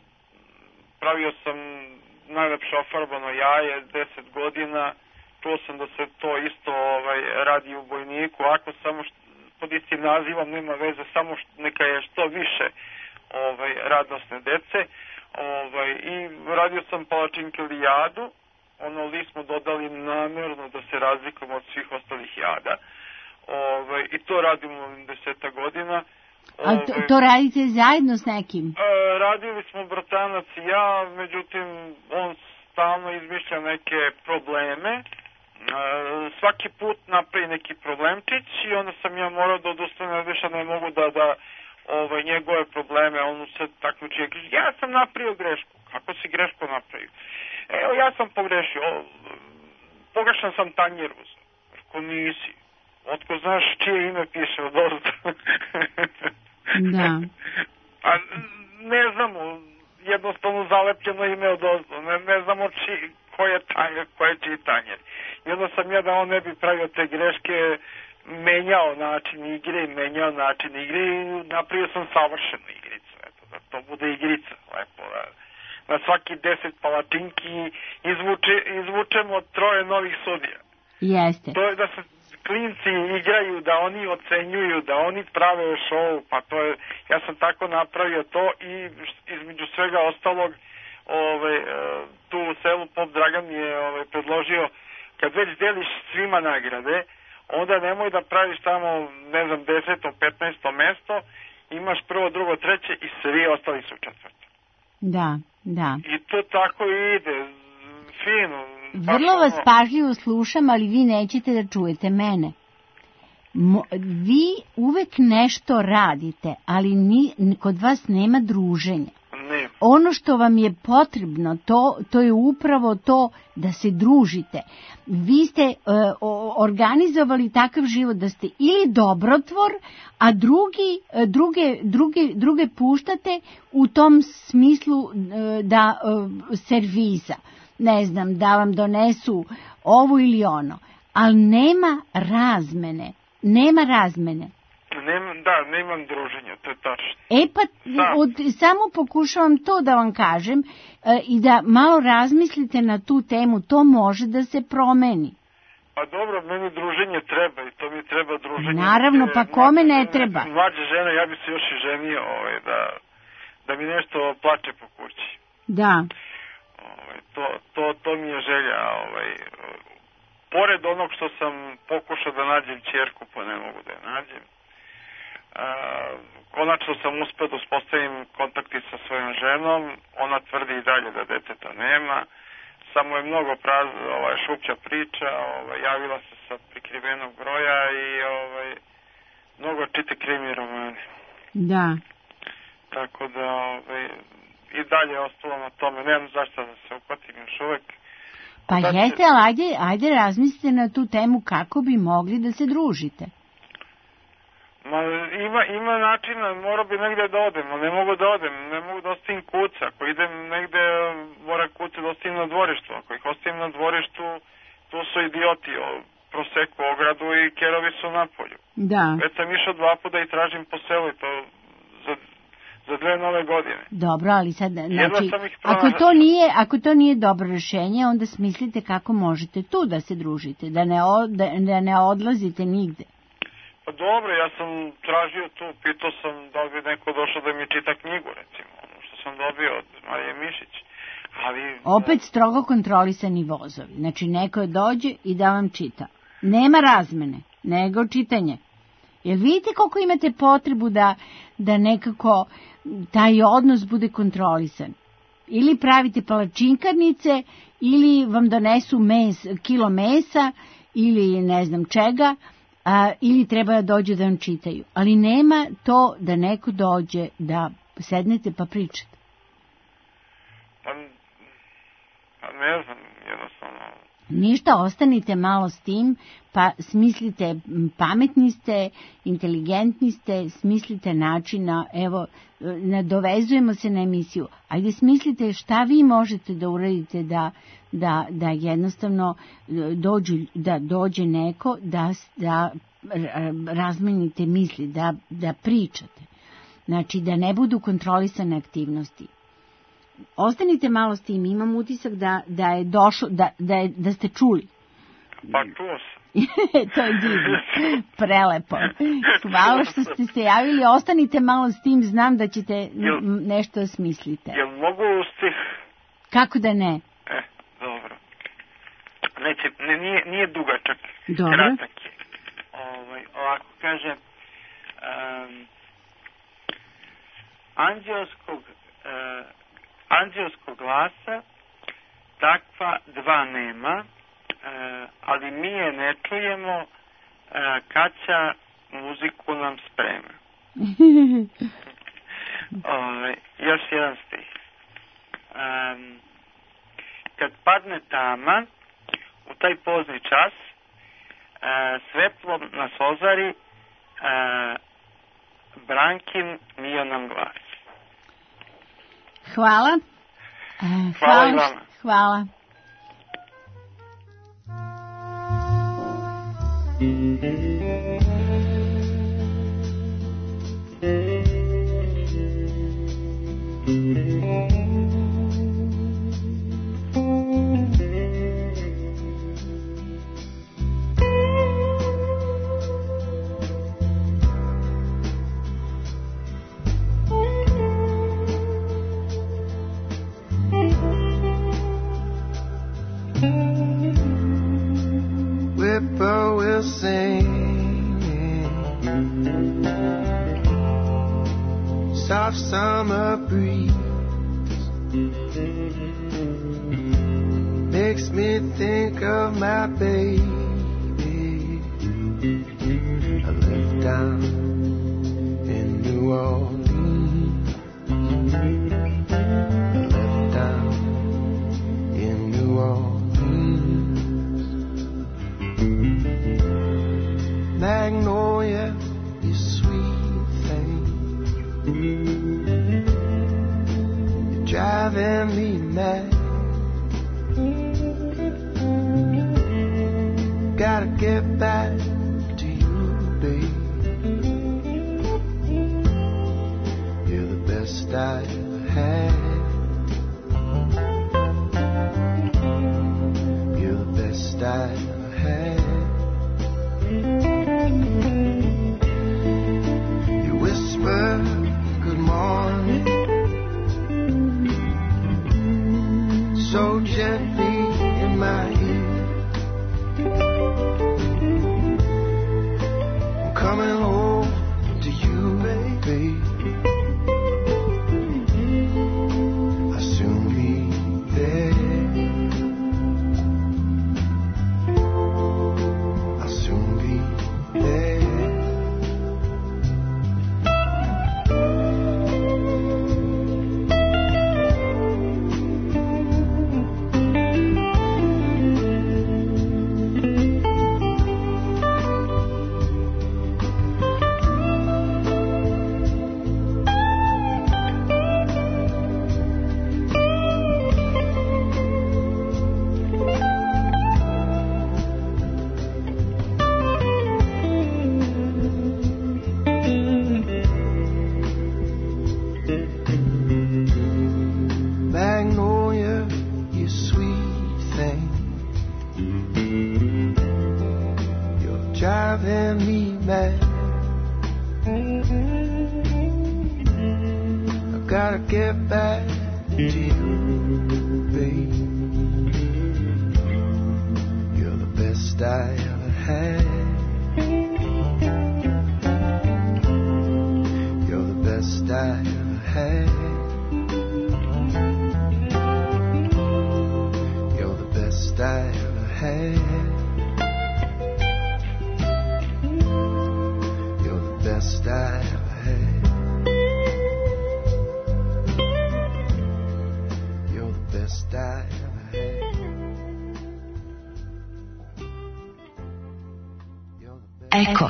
Speaker 9: pravio sam najlepše ofarbano jaje, deset godina, čuo sam da se to isto ovaj, radi u Bojniku, ako samo što, pod istim nazivom, nema veze, samo što, neka je što više ovaj, radosne dece. Ovaj, I radio sam palačinke lijadu, ono li smo dodali namjerno da se razlikujemo od svih ostalih jada. Ove, I to radimo deseta godina.
Speaker 2: A to, to radite zajedno s nekim?
Speaker 9: E, radili smo bratanac i ja, međutim on stalno izmišlja neke probleme. E, svaki put napravi neki problemčić i onda sam ja morao da odustanem, više ne mogu da, da ovaj, njegove probleme, on se takmiči i kaže, ja sam napravio grešku. Kako si grešku napravio? Evo, ja sam pogrešio, pogrešan sam tanjir uzeo. Ako nisi, otko znaš čije ime piše od ozda?
Speaker 2: Da.
Speaker 9: A ne znamo, jednostavno zalepljeno ime od ozda, ne, ne znamo či, ko je tanjer, ko je čiji tanjer. I onda sam ja da on ne bi pravio te greške, menjao način igre, menjao način igre i napravio sam savršenu igricu, eto, da to bude igrica, lepo, da na svaki deset palačinki izvuče, izvučemo troje novih sudija.
Speaker 2: Jeste.
Speaker 9: To je da se klinci igraju, da oni ocenjuju, da oni prave show, pa to je, ja sam tako napravio to i između svega ostalog, ove, tu u selu Pop Dragan mi je ove, predložio, kad već deliš svima nagrade, onda nemoj da praviš tamo, ne znam, deseto, petnaesto mesto, imaš prvo, drugo, treće i svi ostali su četvrto.
Speaker 2: Da, da.
Speaker 9: I to tako ide, fino.
Speaker 2: Vrlo vas pažljivo slušam, ali vi nećete da čujete mene. Mo, vi uvek nešto radite, ali ni, kod vas nema druženja.
Speaker 9: Ne.
Speaker 2: Ono što vam je potrebno, to, to je upravo to da se družite. Vi ste uh, organizovali takav život da ste ili dobrotvor, a drugi, druge, druge, druge puštate u tom smislu uh, da uh, servisa. Ne znam, da vam donesu ovo ili ono. Ali nema razmene. Nema razmene.
Speaker 9: Nem, da, nemam druženja, to je tačno.
Speaker 2: E pa, od, samo pokušavam to da vam kažem e, i da malo razmislite na tu temu, to može da se promeni.
Speaker 9: Pa dobro, meni druženje treba i to mi treba druženje.
Speaker 2: Naravno, pa kome ne treba?
Speaker 9: Mlađe žene, ja bi se još i ženio, ovaj, da, da mi nešto plače po kući.
Speaker 2: Da.
Speaker 9: Ovaj, to, to, to mi je želja. Ovaj, pored onog što sam pokušao da nađem ćerku, pa ne mogu da je nađem. Uh, konačno sam uspio da uspostavim kontakti sa svojom ženom, ona tvrdi i dalje da deteta nema, samo je mnogo praz, ovaj, šupća priča, ovaj, javila se sa prikrivenog broja i ovaj, mnogo čite krimi romane.
Speaker 2: Da.
Speaker 9: Tako da ovaj, i dalje je ostalo na tome, nemam zašto da se upatim još uvek.
Speaker 2: Pa
Speaker 9: da
Speaker 2: jeste, ali ajde, ajde razmislite na tu temu kako bi mogli da se družite.
Speaker 9: Ma, ima, ima načina, mora bi negde da odem, ali ne mogu da odem, ne mogu da ostavim kuca. Ako idem negde, mora kuce da ostavim na dvorištu. Ako ih ostavim na dvorištu, tu su idioti, o, proseku ogradu i kerovi su na polju.
Speaker 2: Da.
Speaker 9: Već sam išao dva puta i tražim po selu i to za, za dve nove godine.
Speaker 2: Dobro, ali sad, znači,
Speaker 9: pronašao.
Speaker 2: ako to nije, ako to nije dobro rešenje, onda smislite kako možete tu da se družite, da ne, od, da ne odlazite nigde.
Speaker 9: Pa dobro, ja sam tražio tu, pitao sam da bi neko došao da mi čita knjigu, recimo, ono što sam dobio od Marije Mišić. Ali...
Speaker 2: Opet strogo kontrolisani vozovi. Znači, neko dođe i da vam čita. Nema razmene, nego čitanje. Jer vidite koliko imate potrebu da, da nekako taj odnos bude kontrolisan. Ili pravite palačinkarnice, ili vam donesu mes, kilo mesa, ili ne znam čega, a, ili treba da dođe da vam čitaju. Ali nema to da neko dođe da sednete pa pričate.
Speaker 9: Pa, pa ne znam, jednostavno.
Speaker 2: Ništa, ostanite malo s tim, pa smislite, pametni ste, inteligentni ste, smislite načina, evo, nadovezujemo se na emisiju, ajde smislite šta vi možete da uradite da, da, da jednostavno dođu, da dođe neko, da, da razmenite misli, da, da pričate. Znači, da ne budu kontrolisane aktivnosti. Ostanite malo s tim, imam utisak da, da je došlo, da, da, je, da ste čuli.
Speaker 9: Pa čuo sam.
Speaker 2: To je divno, prelepo. Hvala što ste se javili, ostanite malo s tim, znam da ćete jel, nešto smislite.
Speaker 9: Jel mogu stih?
Speaker 2: Kako da ne?
Speaker 9: E, dobro. neće, ne, nije, nije dugačak,
Speaker 2: Dobro.
Speaker 9: kratak je. Ovaj, ovako kaže, um, anđelskog, uh, anđelskog glasa takva dva nema, uh, ali mi je ne čujemo uh, kad će muziku nam sprema. Ovaj, još jedan stih. Um, kad padne tama, u taj pozni čas, uh, svetlom nas ozari uh, Brankin mio nam glas.
Speaker 2: Hvala. E,
Speaker 9: Hvala i vama.
Speaker 2: Hvala.
Speaker 10: Whippoorwill singing, soft summer breeze makes me think of my baby. I lived down in New Orleans. I lived down in New Orleans. Magnolia, you sweet thing, you're driving me mad. Gotta get back to you, babe. You're the best I ever had. You're the best I ever had. You whisper good morning so gently in my ear. I'm coming home to you, baby. I'll soon be there. I'll soon be there. Magnolia, you sweet thing, you're driving me mad. I gotta get back to you, babe. You're the best I ever had. You're the best I ever had. I ever had. You're the best I ever had. You're the best I ever had.
Speaker 6: Eko.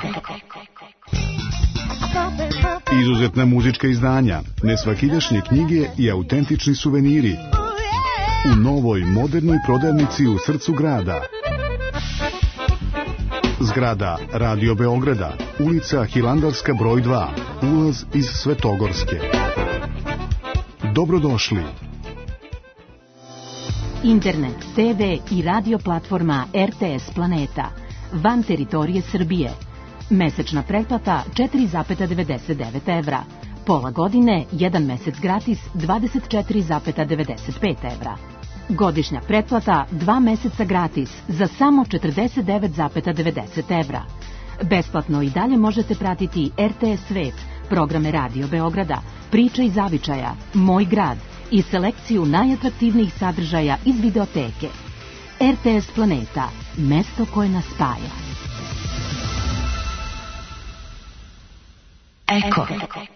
Speaker 11: Izuzetna muzička izdanja, nesvakidašnje knjige i autentični suveniri u novoj modernoj prodavnici u srcu grada. Zgrada Radio Beograda, ulica Hilandarska broj dva, ulaz iz Svetogorske. Dobrodošli.
Speaker 6: Internet, te ve i radio platforma er te es Planeta, van teritorije Srbije. Mesečna pretplata četiri zarez devedeset devet evra. Pola godine, jedan mesec gratis, dvadeset četiri zarez devedeset pet evra. Godišnja pretplata dva meseca gratis za samo četrdeset devet zarez devedeset evra. Besplatno i dalje možete pratiti R T S Svet, programe Radio Beograda, Priče iz zavičaja, Moj grad i selekciju najatraktivnijih sadržaja iz videoteke. R T S Planeta, mesto koje nas spaja. Eko.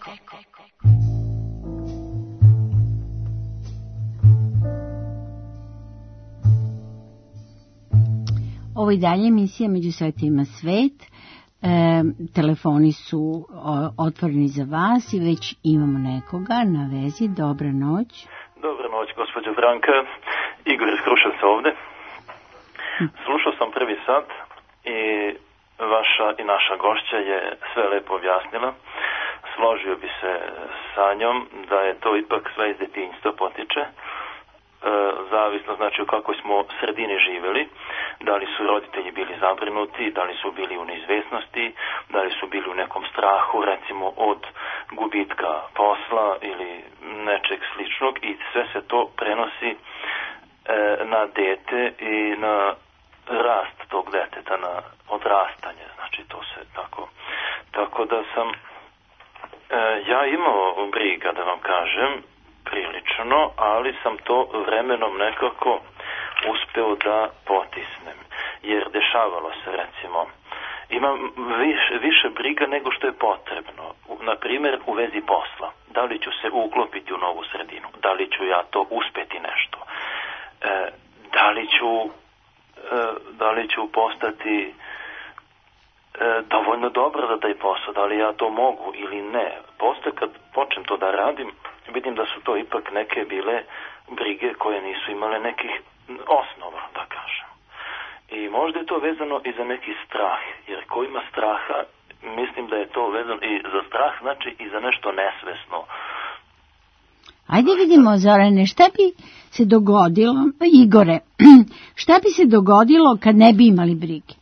Speaker 2: Ovo je dalje emisija Među svetovima svet. E, telefoni su o, otvoreni za vas i već imamo nekoga na vezi. Dobra noć.
Speaker 12: Dobra noć, gospođo Branka. Igor iz Kruševca ovde. Slušao sam prvi sat i vaša i naša gošća je sve lepo objasnila. Složio bi se sa njom da je to ipak sve iz detinjstva potiče. Zavisno znači u kakvoj smo sredini živeli, da li su roditelji bili zabrinuti, da li su bili u neizvesnosti, da li su bili u nekom strahu, recimo od gubitka posla ili nečeg sličnog, i sve se to prenosi e, na dete i na rast tog deteta, na odrastanje, znači to se tako. Tako da sam e, ja imao briga, da vam kažem, prilično, ali sam to vremenom nekako uspeo da potisnem. Jer dešavalo se, recimo, imam više, više briga nego što je potrebno. Na primjer, u vezi posla. Da li ću se uklopiti u novu sredinu? Da li ću ja to uspeti nešto? E, da li ću e, da li ću postati e, dovoljno dobro za taj posao? Da li ja to mogu ili ne? Posle kad počnem to da radim, vidim da su to ipak neke bile brige koje nisu imale nekih osnova, da kažem. I možda je to vezano i za neki strah, jer ko ima straha, mislim da je to vezano i za strah, znači i za nešto nesvesno.
Speaker 2: Ajde vidimo, Zorane, šta bi se dogodilo, Igore, šta bi se dogodilo kad ne bi imali brige?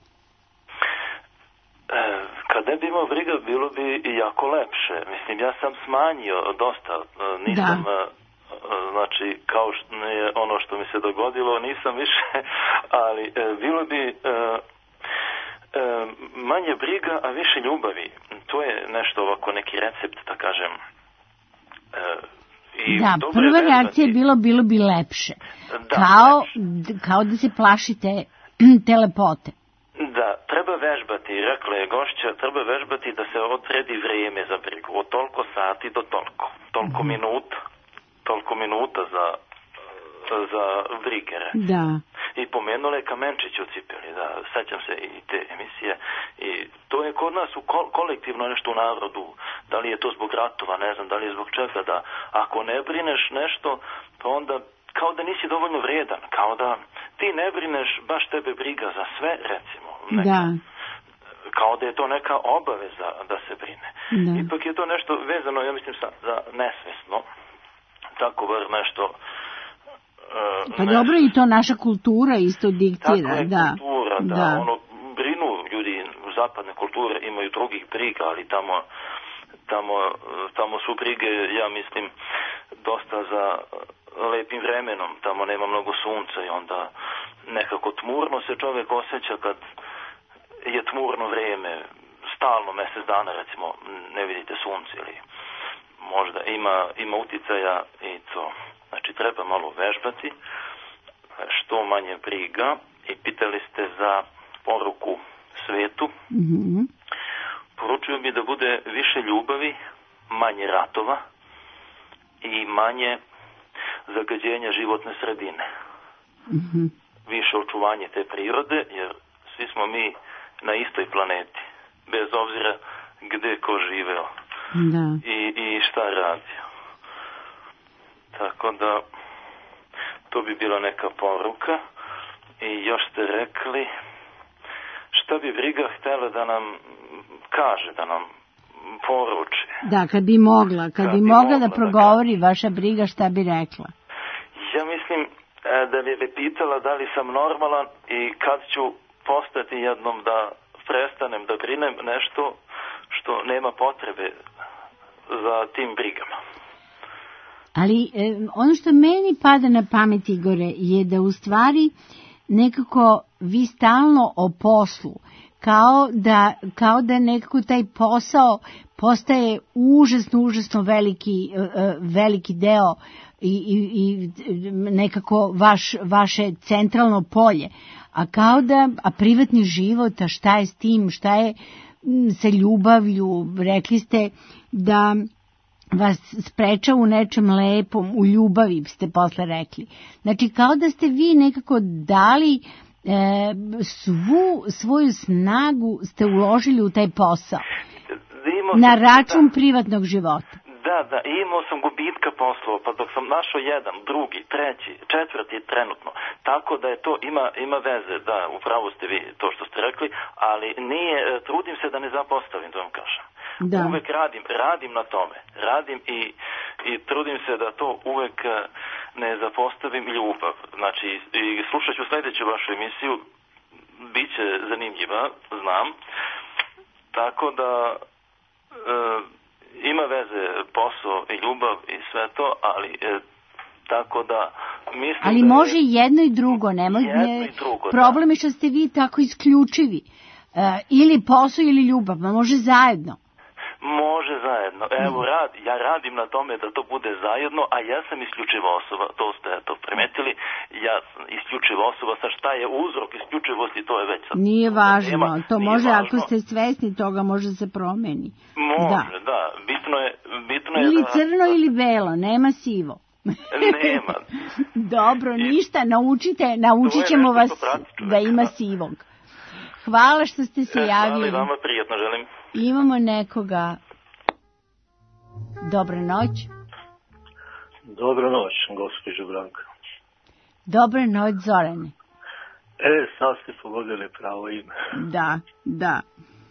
Speaker 12: Kad ne bi imao briga, bilo bi i jako lepše. Mislim, ja sam smanjio dosta, nisam, da. Znači, kao što je ono što mi se dogodilo, nisam više, ali e, bilo bi e, e, manje briga, a više ljubavi. To je nešto ovako, neki recept, da kažem. E, i
Speaker 2: da, prva reakcija je bilo, bilo bi lepše. Da, kao, lepše. Kao da se plašite telepote.
Speaker 12: Da, treba vežbati, rekla je gošća, treba vežbati da se odredi vrijeme za brigu, od toliko sati do toliko, toliko mm-hmm. minuta, toliko minuta za, za brigere.
Speaker 2: Da.
Speaker 12: I pomenula je kamenčić u cipeli, da, sećam se i te emisije, i to je kod nas u kol- kolektivno nešto u narodu, da li je to zbog ratova, ne znam, da li je zbog čega, da ako ne brineš nešto, pa onda kao da nisi dovoljno vredan, kao da ti ne brineš, baš tebe briga za sve, recimo. Neka,
Speaker 2: da.
Speaker 12: Kao da je to neka obaveza da se brine.
Speaker 2: Da.
Speaker 12: Ipak je to nešto vezano, ja mislim, sa, za nesvesno. Tako bar nešto... Uh,
Speaker 2: pa nešto. Dobro, i to naša kultura isto diktira.
Speaker 12: Tako je
Speaker 2: da.
Speaker 12: kultura, da.
Speaker 2: da.
Speaker 12: Ono, brinu ljudi u zapadne kulture, imaju drugih briga, ali tamo, tamo, tamo su brige, ja mislim, dosta za lepim vremenom, tamo nema mnogo sunca i onda nekako tmurno se čovjek osjeća kad je tmurno vrijeme, stalno mjesec dana recimo ne vidite sunce, ili možda ima, ima uticaja i to. Znači treba malo vežbati, što manje briga, i pitali ste za poruku svetu.
Speaker 2: Mm-hmm.
Speaker 12: Poručuju mi da bude više ljubavi, manje ratova i manje zagađenja životne sredine.
Speaker 2: Mm-hmm.
Speaker 12: Više očuvanje te prirode, jer svi smo mi na istoj planeti, bez obzira gde ko živeo
Speaker 2: da.
Speaker 12: I, i šta radio. Tako da to bi bila neka poruka. I još ste rekli šta bi briga htjela da nam kaže, da nam poruči.
Speaker 2: Da, kad bi mogla, kad, kad bi, bi mogla da progovori da vaša briga, šta bi rekla?
Speaker 12: Ja mislim da bi me pitala da li sam normalan i kad ću postati jednom da prestanem da brinem nešto što nema potrebe za tim brigama.
Speaker 2: Ali e, ono što meni pada na pamet, Igore, je da u stvari nekako vi stalno o poslu, kao da, kao da nekako taj posao postaje užasno, užasno veliki, veliki deo i, i, i nekako vaš, vaše centralno polje. A kao da, a privatni život, a šta je s tim, šta je sa ljubavlju, rekli ste da vas spreča u nečem lepom, u ljubavi ste posle rekli. Znači kao da ste vi nekako dali e, svu svoju snagu ste uložili u taj posao na račun da, privatnog života.
Speaker 12: Da, da, imao sam gubitka poslova, pa dok sam našao jedan, drugi, treći, četvrti trenutno, tako da je to, ima, ima veze, da, upravo ste vi to što ste rekli, ali nije, trudim se da ne zapostavim, da vam kažem. Da. Uvek radim, radim na tome, radim i, i trudim se da to uvek ne zapostavim ljubav. Znači, i slušat ću sljedeću vašu emisiju, bit će zanimljiva, znam, tako da e, ima veze posao i ljubav i sve to, ali e, tako da mislim
Speaker 2: ali
Speaker 12: da
Speaker 2: može
Speaker 12: je,
Speaker 2: jedno i drugo, nemoj,
Speaker 12: jedno i drugo,
Speaker 2: problem
Speaker 12: da.
Speaker 2: je što ste vi tako isključivi, e, ili posao ili ljubav, ma može zajedno.
Speaker 12: Može zajedno. Evo, rad, ja radim na tome da to bude zajedno, a ja sam isključiva osoba, to ste to primetili, ja sam isključiva osoba, sa šta je uzrok isključivosti, to je već sad.
Speaker 2: Nije važno, nema, to može,
Speaker 12: važno.
Speaker 2: Ako ste svesni toga, može se promeni.
Speaker 12: Može, da, da. Bitno je, bitno je
Speaker 2: ili
Speaker 12: da...
Speaker 2: crno da, ili belo, nema sivo.
Speaker 12: Nema.
Speaker 2: Dobro, I, ništa, naučite, naučit ćemo vas da ima sivog. Hvala što ste se javili.
Speaker 12: Hvala vama, prijatno želim.
Speaker 2: Imamo nekoga. Dobra noć.
Speaker 13: Dobra noć, gospođo Branka.
Speaker 2: Dobra noć, Zorane.
Speaker 13: E, sad ste pogodili pravo ime.
Speaker 2: Da, da.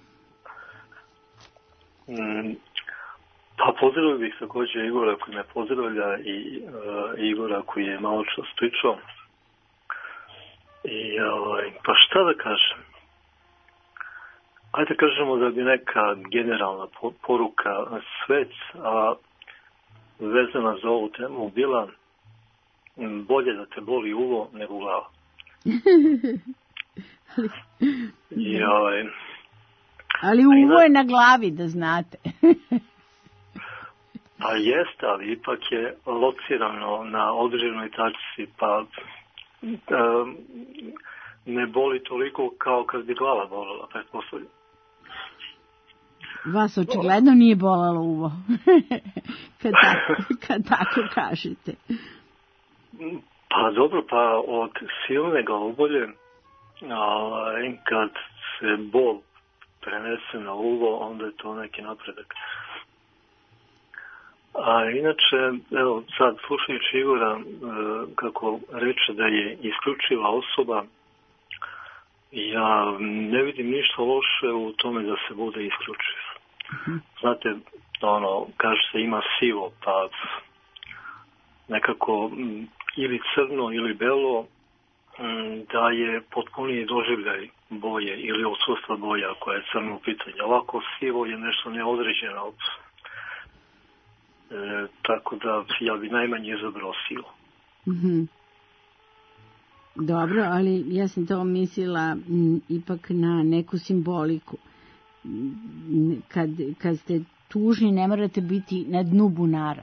Speaker 13: Mm, pa pozdravio bih također Igora koji me pozdravlja i uh, Igora koji je malo čas pričao. I, uh, pa šta da kažem? Ajde kažemo da bi neka generalna poruka sveć, a vezana za ovu temu bila bolje da te boli uvo nego glava. I, ovaj,
Speaker 2: ali uvo je na glavi, da znate.
Speaker 13: Pa jeste, ali ipak je locirano na određenoj tačci, pa um, ne boli toliko kao kad bi glava bolila, pretpostavljam.
Speaker 2: Vas očigledno nije bolalo uvo, kad, tako, kad tako kažete.
Speaker 13: Pa dobro, pa od silne glavobolje, kad se bol prenese na uvo, onda je to neki napredak. A inače, evo, sad slušajući Igora kako reče da je isključiva osoba, ja ne vidim ništa loše u tome da se bude isključiv. Znate, ono, kaže se ima sivo, pa nekako ili crno ili belo, da je potpuniji doživljaj boje ili odsustva boja koja je crno u pitanju. Ovako sivo je nešto neodređeno. E, tako da ja bi najmanje izabrao sivo.
Speaker 2: Mm-hmm. Dobro, ali ja sam to mislila m, ipak na neku simboliku. Kad, kad ste tužni ne morate biti na dnu bunara.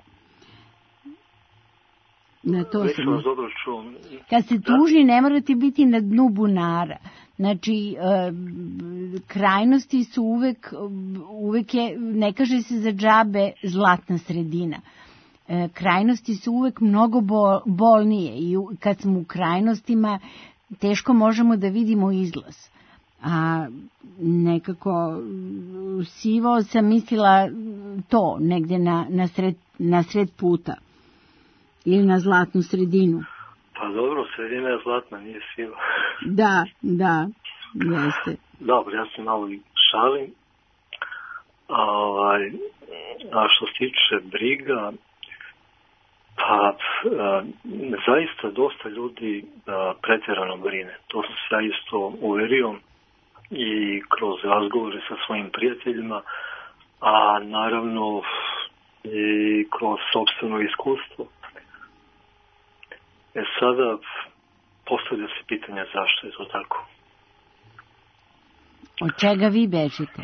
Speaker 2: Na to sam...
Speaker 13: dobro čuo.
Speaker 2: Kad ste tužni ne morate biti na dnu bunara. Znači, e, krajnosti su uvek, uvek je, ne kaže se za džabe zlatna sredina. E, krajnosti su uvek mnogo bol, bolnije i u, kad smo u krajnostima teško možemo da vidimo izlaz. A nekako sivo sam mislila to, negde na, na, sred, na sred puta. Ili na zlatnu sredinu.
Speaker 13: Pa dobro, sredina je zlatna, nije siva.
Speaker 2: Da, da, jeste.
Speaker 13: Dobro, ja se malo šalim. A, ovaj, a što se tiče briga, pa a, zaista dosta ljudi a, pretjerano brine. To sam se ja isto uverio i kroz razgovore sa svojim prijateljima, a naravno i kroz sopstveno iskustvo. E sada postavlja se pitanje zašto je to tako.
Speaker 2: Od čega vi bežite?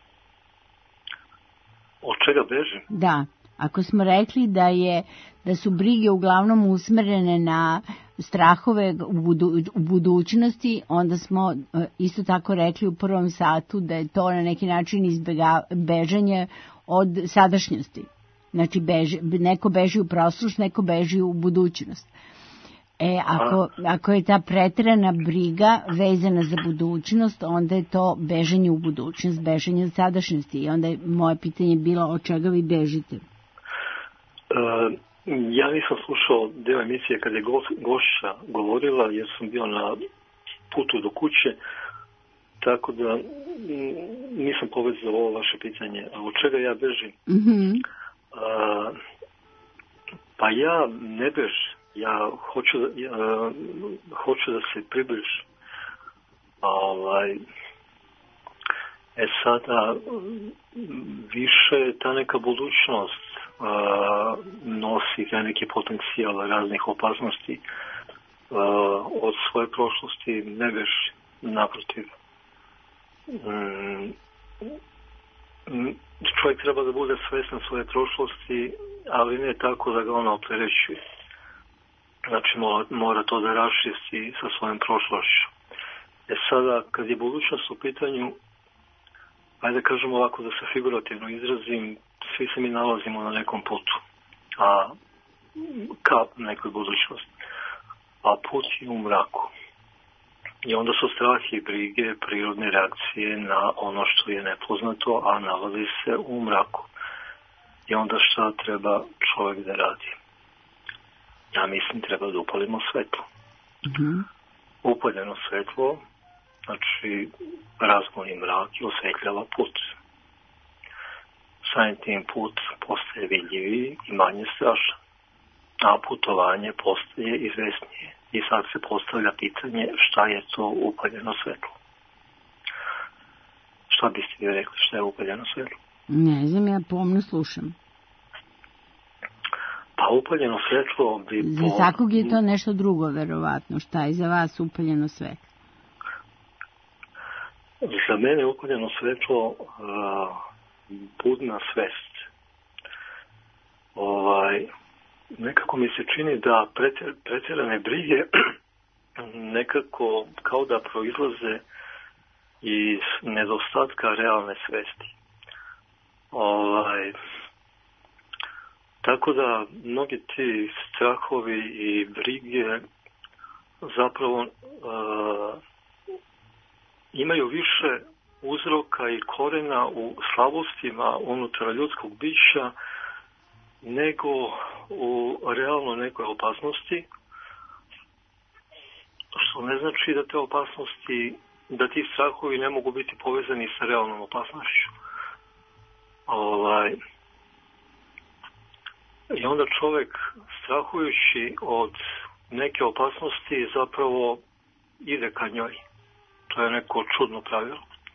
Speaker 13: Od čega bežim?
Speaker 2: Da, ako smo rekli da je da su brige uglavnom usmerene na strahove u, budu, u budućnosti, onda smo isto tako rekli u prvom satu da je to na neki način izbjega, bežanje od sadašnjosti. Znači beži, neko beži u prošlost, neko beži u budućnost. E, ako, ako je ta preterana briga vezana za budućnost, onda je to bežanje u budućnost, bežanje od sadašnjosti. I onda je moje pitanje bilo od čega vi bežite?
Speaker 13: Uh, ja nisam slušao deo emisije kad je go, gošća govorila, jer sam bio na putu do kuće, tako da nisam povezao ovo vaše pitanje. A od čega ja bežim?
Speaker 2: Mm-hmm.
Speaker 13: Uh, pa ja ne bežim. Ja hoću da, ja, hoću da se približim. Ovaj, e sada, više ta neka budućnost uh, nosi taj neki potencijal raznih opasnosti uh, od svoje prošlosti ne beži, naprotiv. Mm, čovjek treba da bude svestan svoje prošlosti, ali ne tako da ga ona opterećuje. Znači mora, mora to da raščisti sa svojom prošlošću. E sada, kad je budućnost u pitanju, ajde da kažemo ovako da se figurativno izrazim, svi se mi nalazimo na nekom putu, a ka nekoj budućnosti. A put je u mraku. I onda su strah i brige prirodne reakcije na ono što je nepoznato, a nalazi se u mraku. I onda šta treba čovjek da radi? Ja mislim treba da upalimo svetlo.
Speaker 2: Mm-hmm.
Speaker 13: Upaljeno svetlo, znači razgoni mrak i osvetljava put. Samim tim put postaje vidljiviji i manje strašan. A putovanje postaje izvesnije. I sad se postavlja pitanje šta je to upaljeno svetlo. Šta biste vi rekli šta je upaljeno svetlo?
Speaker 2: Ne znam, ja pomno slušam.
Speaker 13: Pa upaljeno svetlo bi...
Speaker 2: Za svakog je to nešto drugo, verovatno. Šta je za vas upaljeno svetlo?
Speaker 13: Za mene je upaljeno svetlo uh, budna svest. Ovaj, nekako mi se čini da preter, pretjerane brige nekako kao da proizlaze iz nedostatka realne svesti. Ovaj... Tako da mnogi ti strahovi i brige zapravo uh, imaju više uzroka i korena u slabostima unutar ljudskog bića nego u realno nekoj opasnosti, što ne znači da te opasnosti, da ti strahovi ne mogu biti povezani sa realnom opasnošću. Ovaj... I onda čovjek, strahujući od neke opasnosti, zapravo ide ka njoj. To je neko čudno pravilo.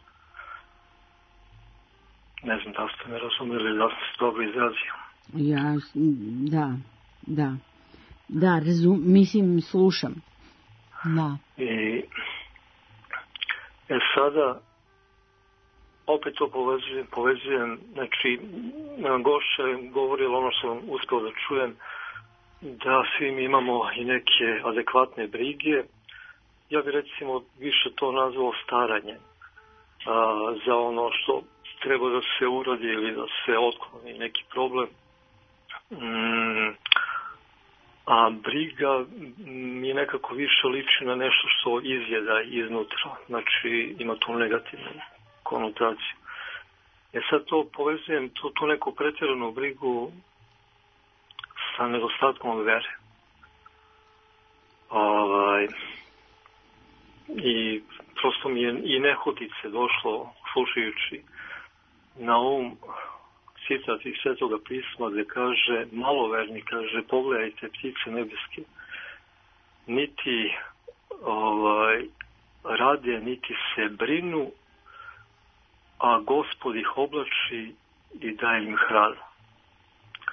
Speaker 13: Ne znam da ste me razumeli, da sam se dobro izrazio.
Speaker 2: Ja, da, da. Da, razum, mislim, slušam. Da.
Speaker 13: I e sada... Opet to povezujem, povezujem, znači, gošća je govorilo ono što sam uspio da čujem, da svi mi imamo i neke adekvatne brige. Ja bih recimo više to nazvao staranje a, za ono što treba da se uradi ili da se otkloni neki problem. Mm, a briga mi nekako više liči na nešto što izjeda iznutra, znači ima tu negativnu konotaciju. E sad to povezujem, tu, tu neku pretjeranu brigu sa nedostatkom vere. Ovaj, I prosto mi je i nehotice došlo, slušajući na um citat iz Svetoga pisma gdje kaže, maloverni kaže, pogledajte ptice nebeske, niti ovaj, rade, niti se brinu, a Gospod ih oblači i daje im hranu.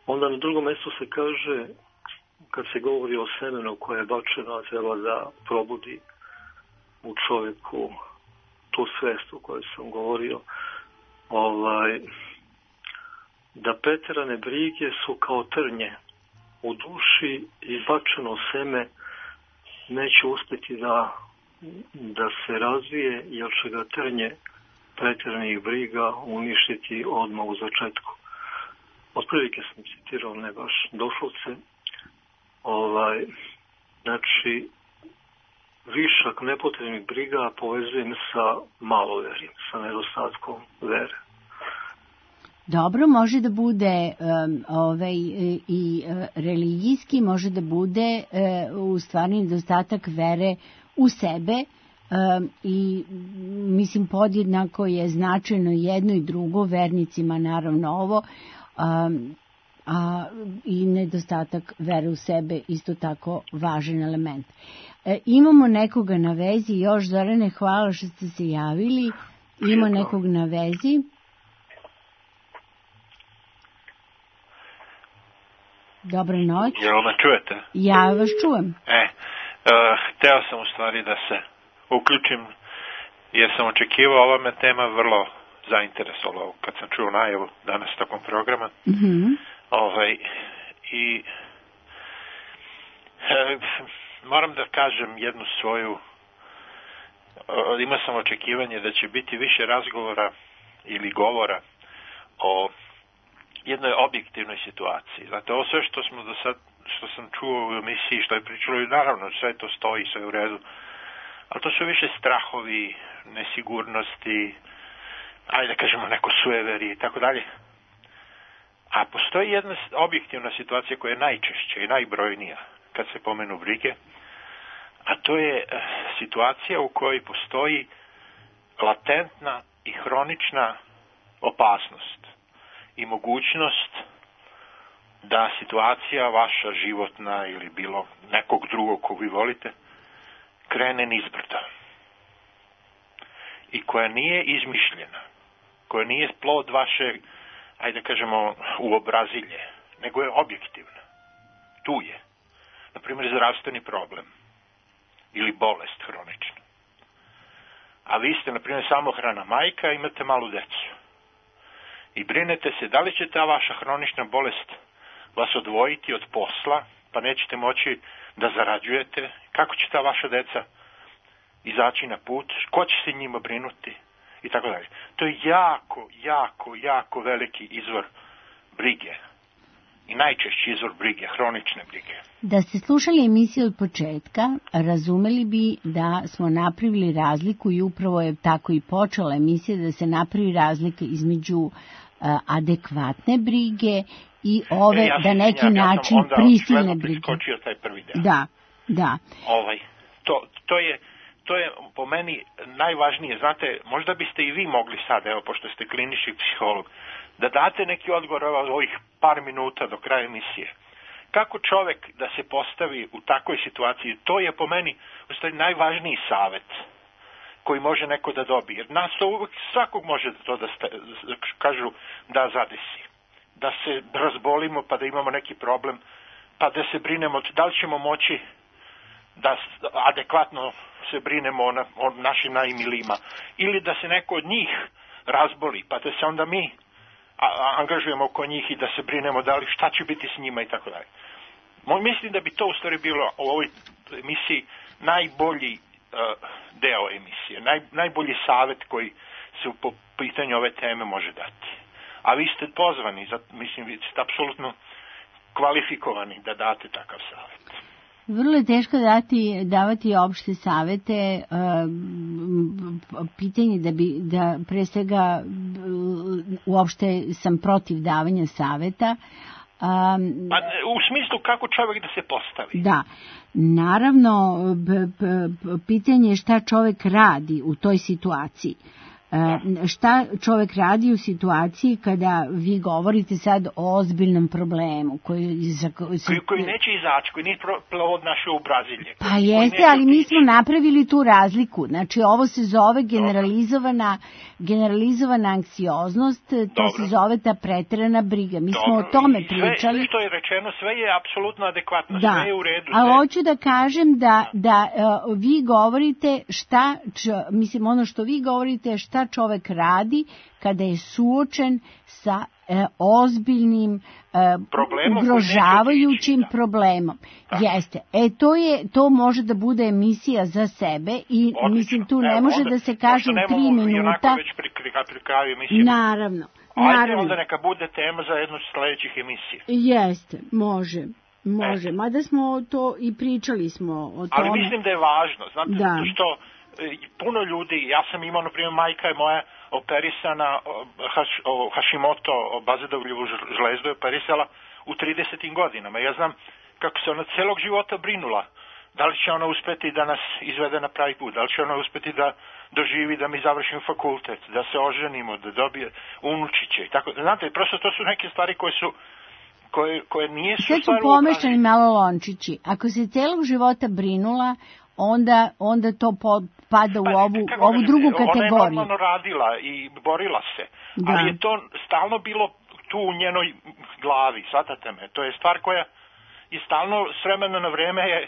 Speaker 13: Onda na drugom mjestu se kaže, kad se govori o semenu koje je bačeno, a treba da probudi u čovjeku tu svest o kojoj sam govorio, ovaj, da preterane brige su kao trnje u duši i bačeno seme neće uspjeti da, da se razvije, jer će ga trnje pretjeranih briga uništiti odmah u začetku. Otprilike sam citirao, ne baš doslovce. Ovaj, znači, višak nepotrebnih briga povezujem sa maloverim, sa nedostatkom vere.
Speaker 2: Dobro, može da bude um, ovaj, i uh, religijski, može da bude uh, u stvari nedostatak vere u sebe um, i mislim podjednako je značajno jedno i drugo, vernicima naravno ovo, um, a i nedostatak vere u sebe isto tako važan element. E, imamo nekoga na vezi, još Zorane, hvala što ste se javili, imamo nekog na vezi. Dobra noć.
Speaker 14: Jel me čujete?
Speaker 2: Ja vas čujem.
Speaker 14: E, uh, hteo sam u stvari da se uključim, jer sam očekivao, ova me tema vrlo zainteresovala kad sam čuo najavu danas tokom programa.
Speaker 2: Mm-hmm.
Speaker 14: Ovaj, i e, moram da kažem jednu svoju, uh, imao sam očekivanje da će biti više razgovora ili govora o jednoj objektivnoj situaciji. Znate, ovo sve što smo do sad, što sam čuo u emisiji, što je pričalo, naravno sve to stoji, sve u redu, ali to su više strahovi, nesigurnosti, ajde da kažemo neko sueveri i tako dalje. A postoji jedna objektivna situacija koja je najčešća i najbrojnija kad se pomenu brige, a to je situacija u kojoj postoji latentna i hronična opasnost i mogućnost da situacija vaša životna ili bilo nekog drugog kog vi volite krene nizbrdo i koja nije izmišljena, koja nije plod vaše, ajde kažemo, uobrazilje, nego je objektivna. Tu je. Naprimjer, zdravstveni problem ili bolest hronična. A vi ste, naprimjer, samohrana majka, imate malu decu. I brinete se da li će ta vaša hronična bolest vas odvojiti od posla, pa nećete moći da zarađujete, kako će ta vaša deca izaći na put, ko će se njima brinuti i tako dalje. To je jako, jako, jako veliki izvor brige i najčešći izvor brige, hronične brige.
Speaker 2: Da ste slušali emisiju od početka, razumeli bi da smo napravili razliku i upravo je tako i počela emisija, da se napravi razlika između uh, adekvatne brige i ove, e, ja da neki ja, način ja prisilne brige.
Speaker 14: Priskočio taj prvi deo.
Speaker 2: Da, da.
Speaker 14: Ovaj, to, to je To je po meni najvažnije. Znate, možda biste i vi mogli sad, evo, pošto ste klinički psiholog, da date neki odgovor ovih par minuta do kraja emisije. Kako čovjek da se postavi u takvoj situaciji, to je po meni ustavi najvažniji savjet koji može neko da dobije. Jer nas to uvijek, svakog može to da sta, kažu da zadesi. Da se razbolimo pa da imamo neki problem, pa da se brinemo da li ćemo moći da adekvatno se brinemo o, na, o našim najmilijima. Ili da se neko od njih razboli, pa da se onda mi a, a, angažujemo oko njih i da se brinemo da li šta će biti s njima i tako dalje. Mislim da bi to u stvari bilo u ovoj emisiji najbolji uh, deo emisije, naj, najbolji savjet koji se po pitanju ove teme može dati. A vi ste pozvani, za, mislim, vi ste apsolutno kvalifikovani da date takav savjet.
Speaker 2: Vrlo je teško dati, davati opšte savete, pitanje da bi, da pre svega uopšte sam protiv davanja saveta.
Speaker 14: Um, pa, u smislu kako čovjek da se postavi.
Speaker 2: Da, naravno, b, b, pitanje je šta čovjek radi u toj situaciji. šta čovjek radi u situaciji kada vi govorite sad o ozbiljnom problemu koji, za,
Speaker 14: koji, koji neće izaći, koji nije plod našao u Brazilije.
Speaker 2: Pa jeste, ali mi smo napravili tu razliku. Znači ovo se zove generalizovana, generalizovana anksioznost, to Dobro. se zove ta preterana briga. Mi Dobro. smo o tome pričali.
Speaker 14: Sve što je rečeno, sve je apsolutno adekvatno,
Speaker 2: da.
Speaker 14: sve je u redu.
Speaker 2: Ali hoću da kažem da, da uh, vi govorite šta, č, mislim ono što vi govorite šta čovek radi kada je suočen sa e, ozbiljnim e, ugrožavajućim problemom. Da. Jeste. E to je to može da bude emisija za sebe i Odlično. mislim tu ne Evo, može onda, da se kaže u tri minuta.
Speaker 14: Već pri, pri, pri kraju emisije.
Speaker 2: Naravno.
Speaker 14: Ajde
Speaker 2: naravno.
Speaker 14: onda neka bude tema za jednu od sledećih emisija.
Speaker 2: Jeste, može. Može. E. Mada smo to i pričali smo o tome.
Speaker 14: Ali mislim da je važno. Znate da. što puno ljudi, ja sam imao, na primjer, majka je moja operisana, haš, o, Hashimoto, bazedovljevu žlezdu je operisala u tridesetim godinama. Ja znam kako se ona celog života brinula. Da li će ona uspeti da nas izvede na pravi put, da li će ona uspeti da doživi da mi završimo fakultet, da se oženimo, da dobije unučiće i tako. Znate, prosto to su neke stvari koje su koje, koje nije su
Speaker 2: Sve su pomešani malo lončići. Ako se celog života brinula, onda, onda to pada u ovu, pa, ovu drugu kategoriju.
Speaker 14: Ona je normalno radila i borila se, da. ali je to stalno bilo tu u njenoj glavi, shvatate me. To je stvar koja je stalno s vremena na vreme je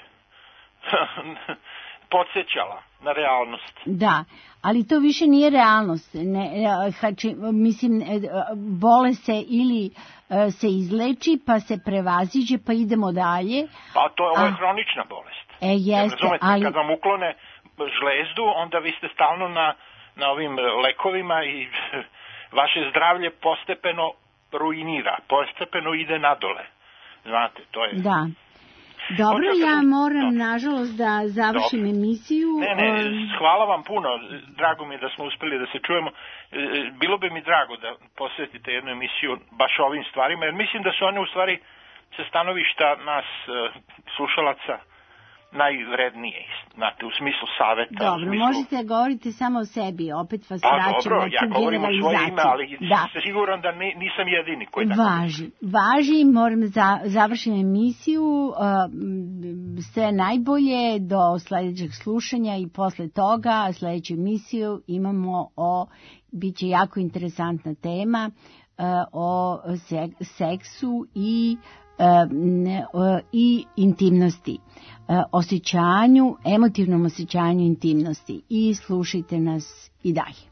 Speaker 14: podsjećala na realnost.
Speaker 2: Da, ali to više nije realnost. Ne, hači, mislim, bole se ili se izleči, pa se prevaziđe, pa idemo dalje.
Speaker 14: Pa to je, ovo je hronična bolest.
Speaker 2: E, jeste,
Speaker 14: razumete,
Speaker 2: ali...
Speaker 14: Kad vam uklone žlezdu, onda vi ste stalno na, na ovim lekovima i vaše zdravlje postepeno ruinira, postepeno ide nadole. Znate, to je...
Speaker 2: Da. Dobro, ja moram, nažalost, da završim Dobro. emisiju.
Speaker 14: Ne, ne, hvala vam puno. Drago mi je da smo uspeli da se čujemo. Bilo bi mi drago da posvetite jednu emisiju baš ovim stvarima, jer mislim da su one u stvari sa stanovišta nas slušalaca najvrednije, znate, u smislu saveta.
Speaker 2: Dobro,
Speaker 14: smislu...
Speaker 2: možete govoriti samo o sebi, opet vas
Speaker 14: pa,
Speaker 2: vraćam na
Speaker 14: ja
Speaker 2: tu generalizaciju.
Speaker 14: Ime, ali da. Sam siguran da nisam jedini koji tako...
Speaker 2: Važi, važi, moram za, završim emisiju, uh, sve najbolje do sledećeg slušanja i posle toga, sledeću emisiju imamo o, bit će jako interesantna tema, uh, o sek, seksu i i intimnosti, osjećanju, emotivnom osjećanju intimnosti i slušajte nas i dalje.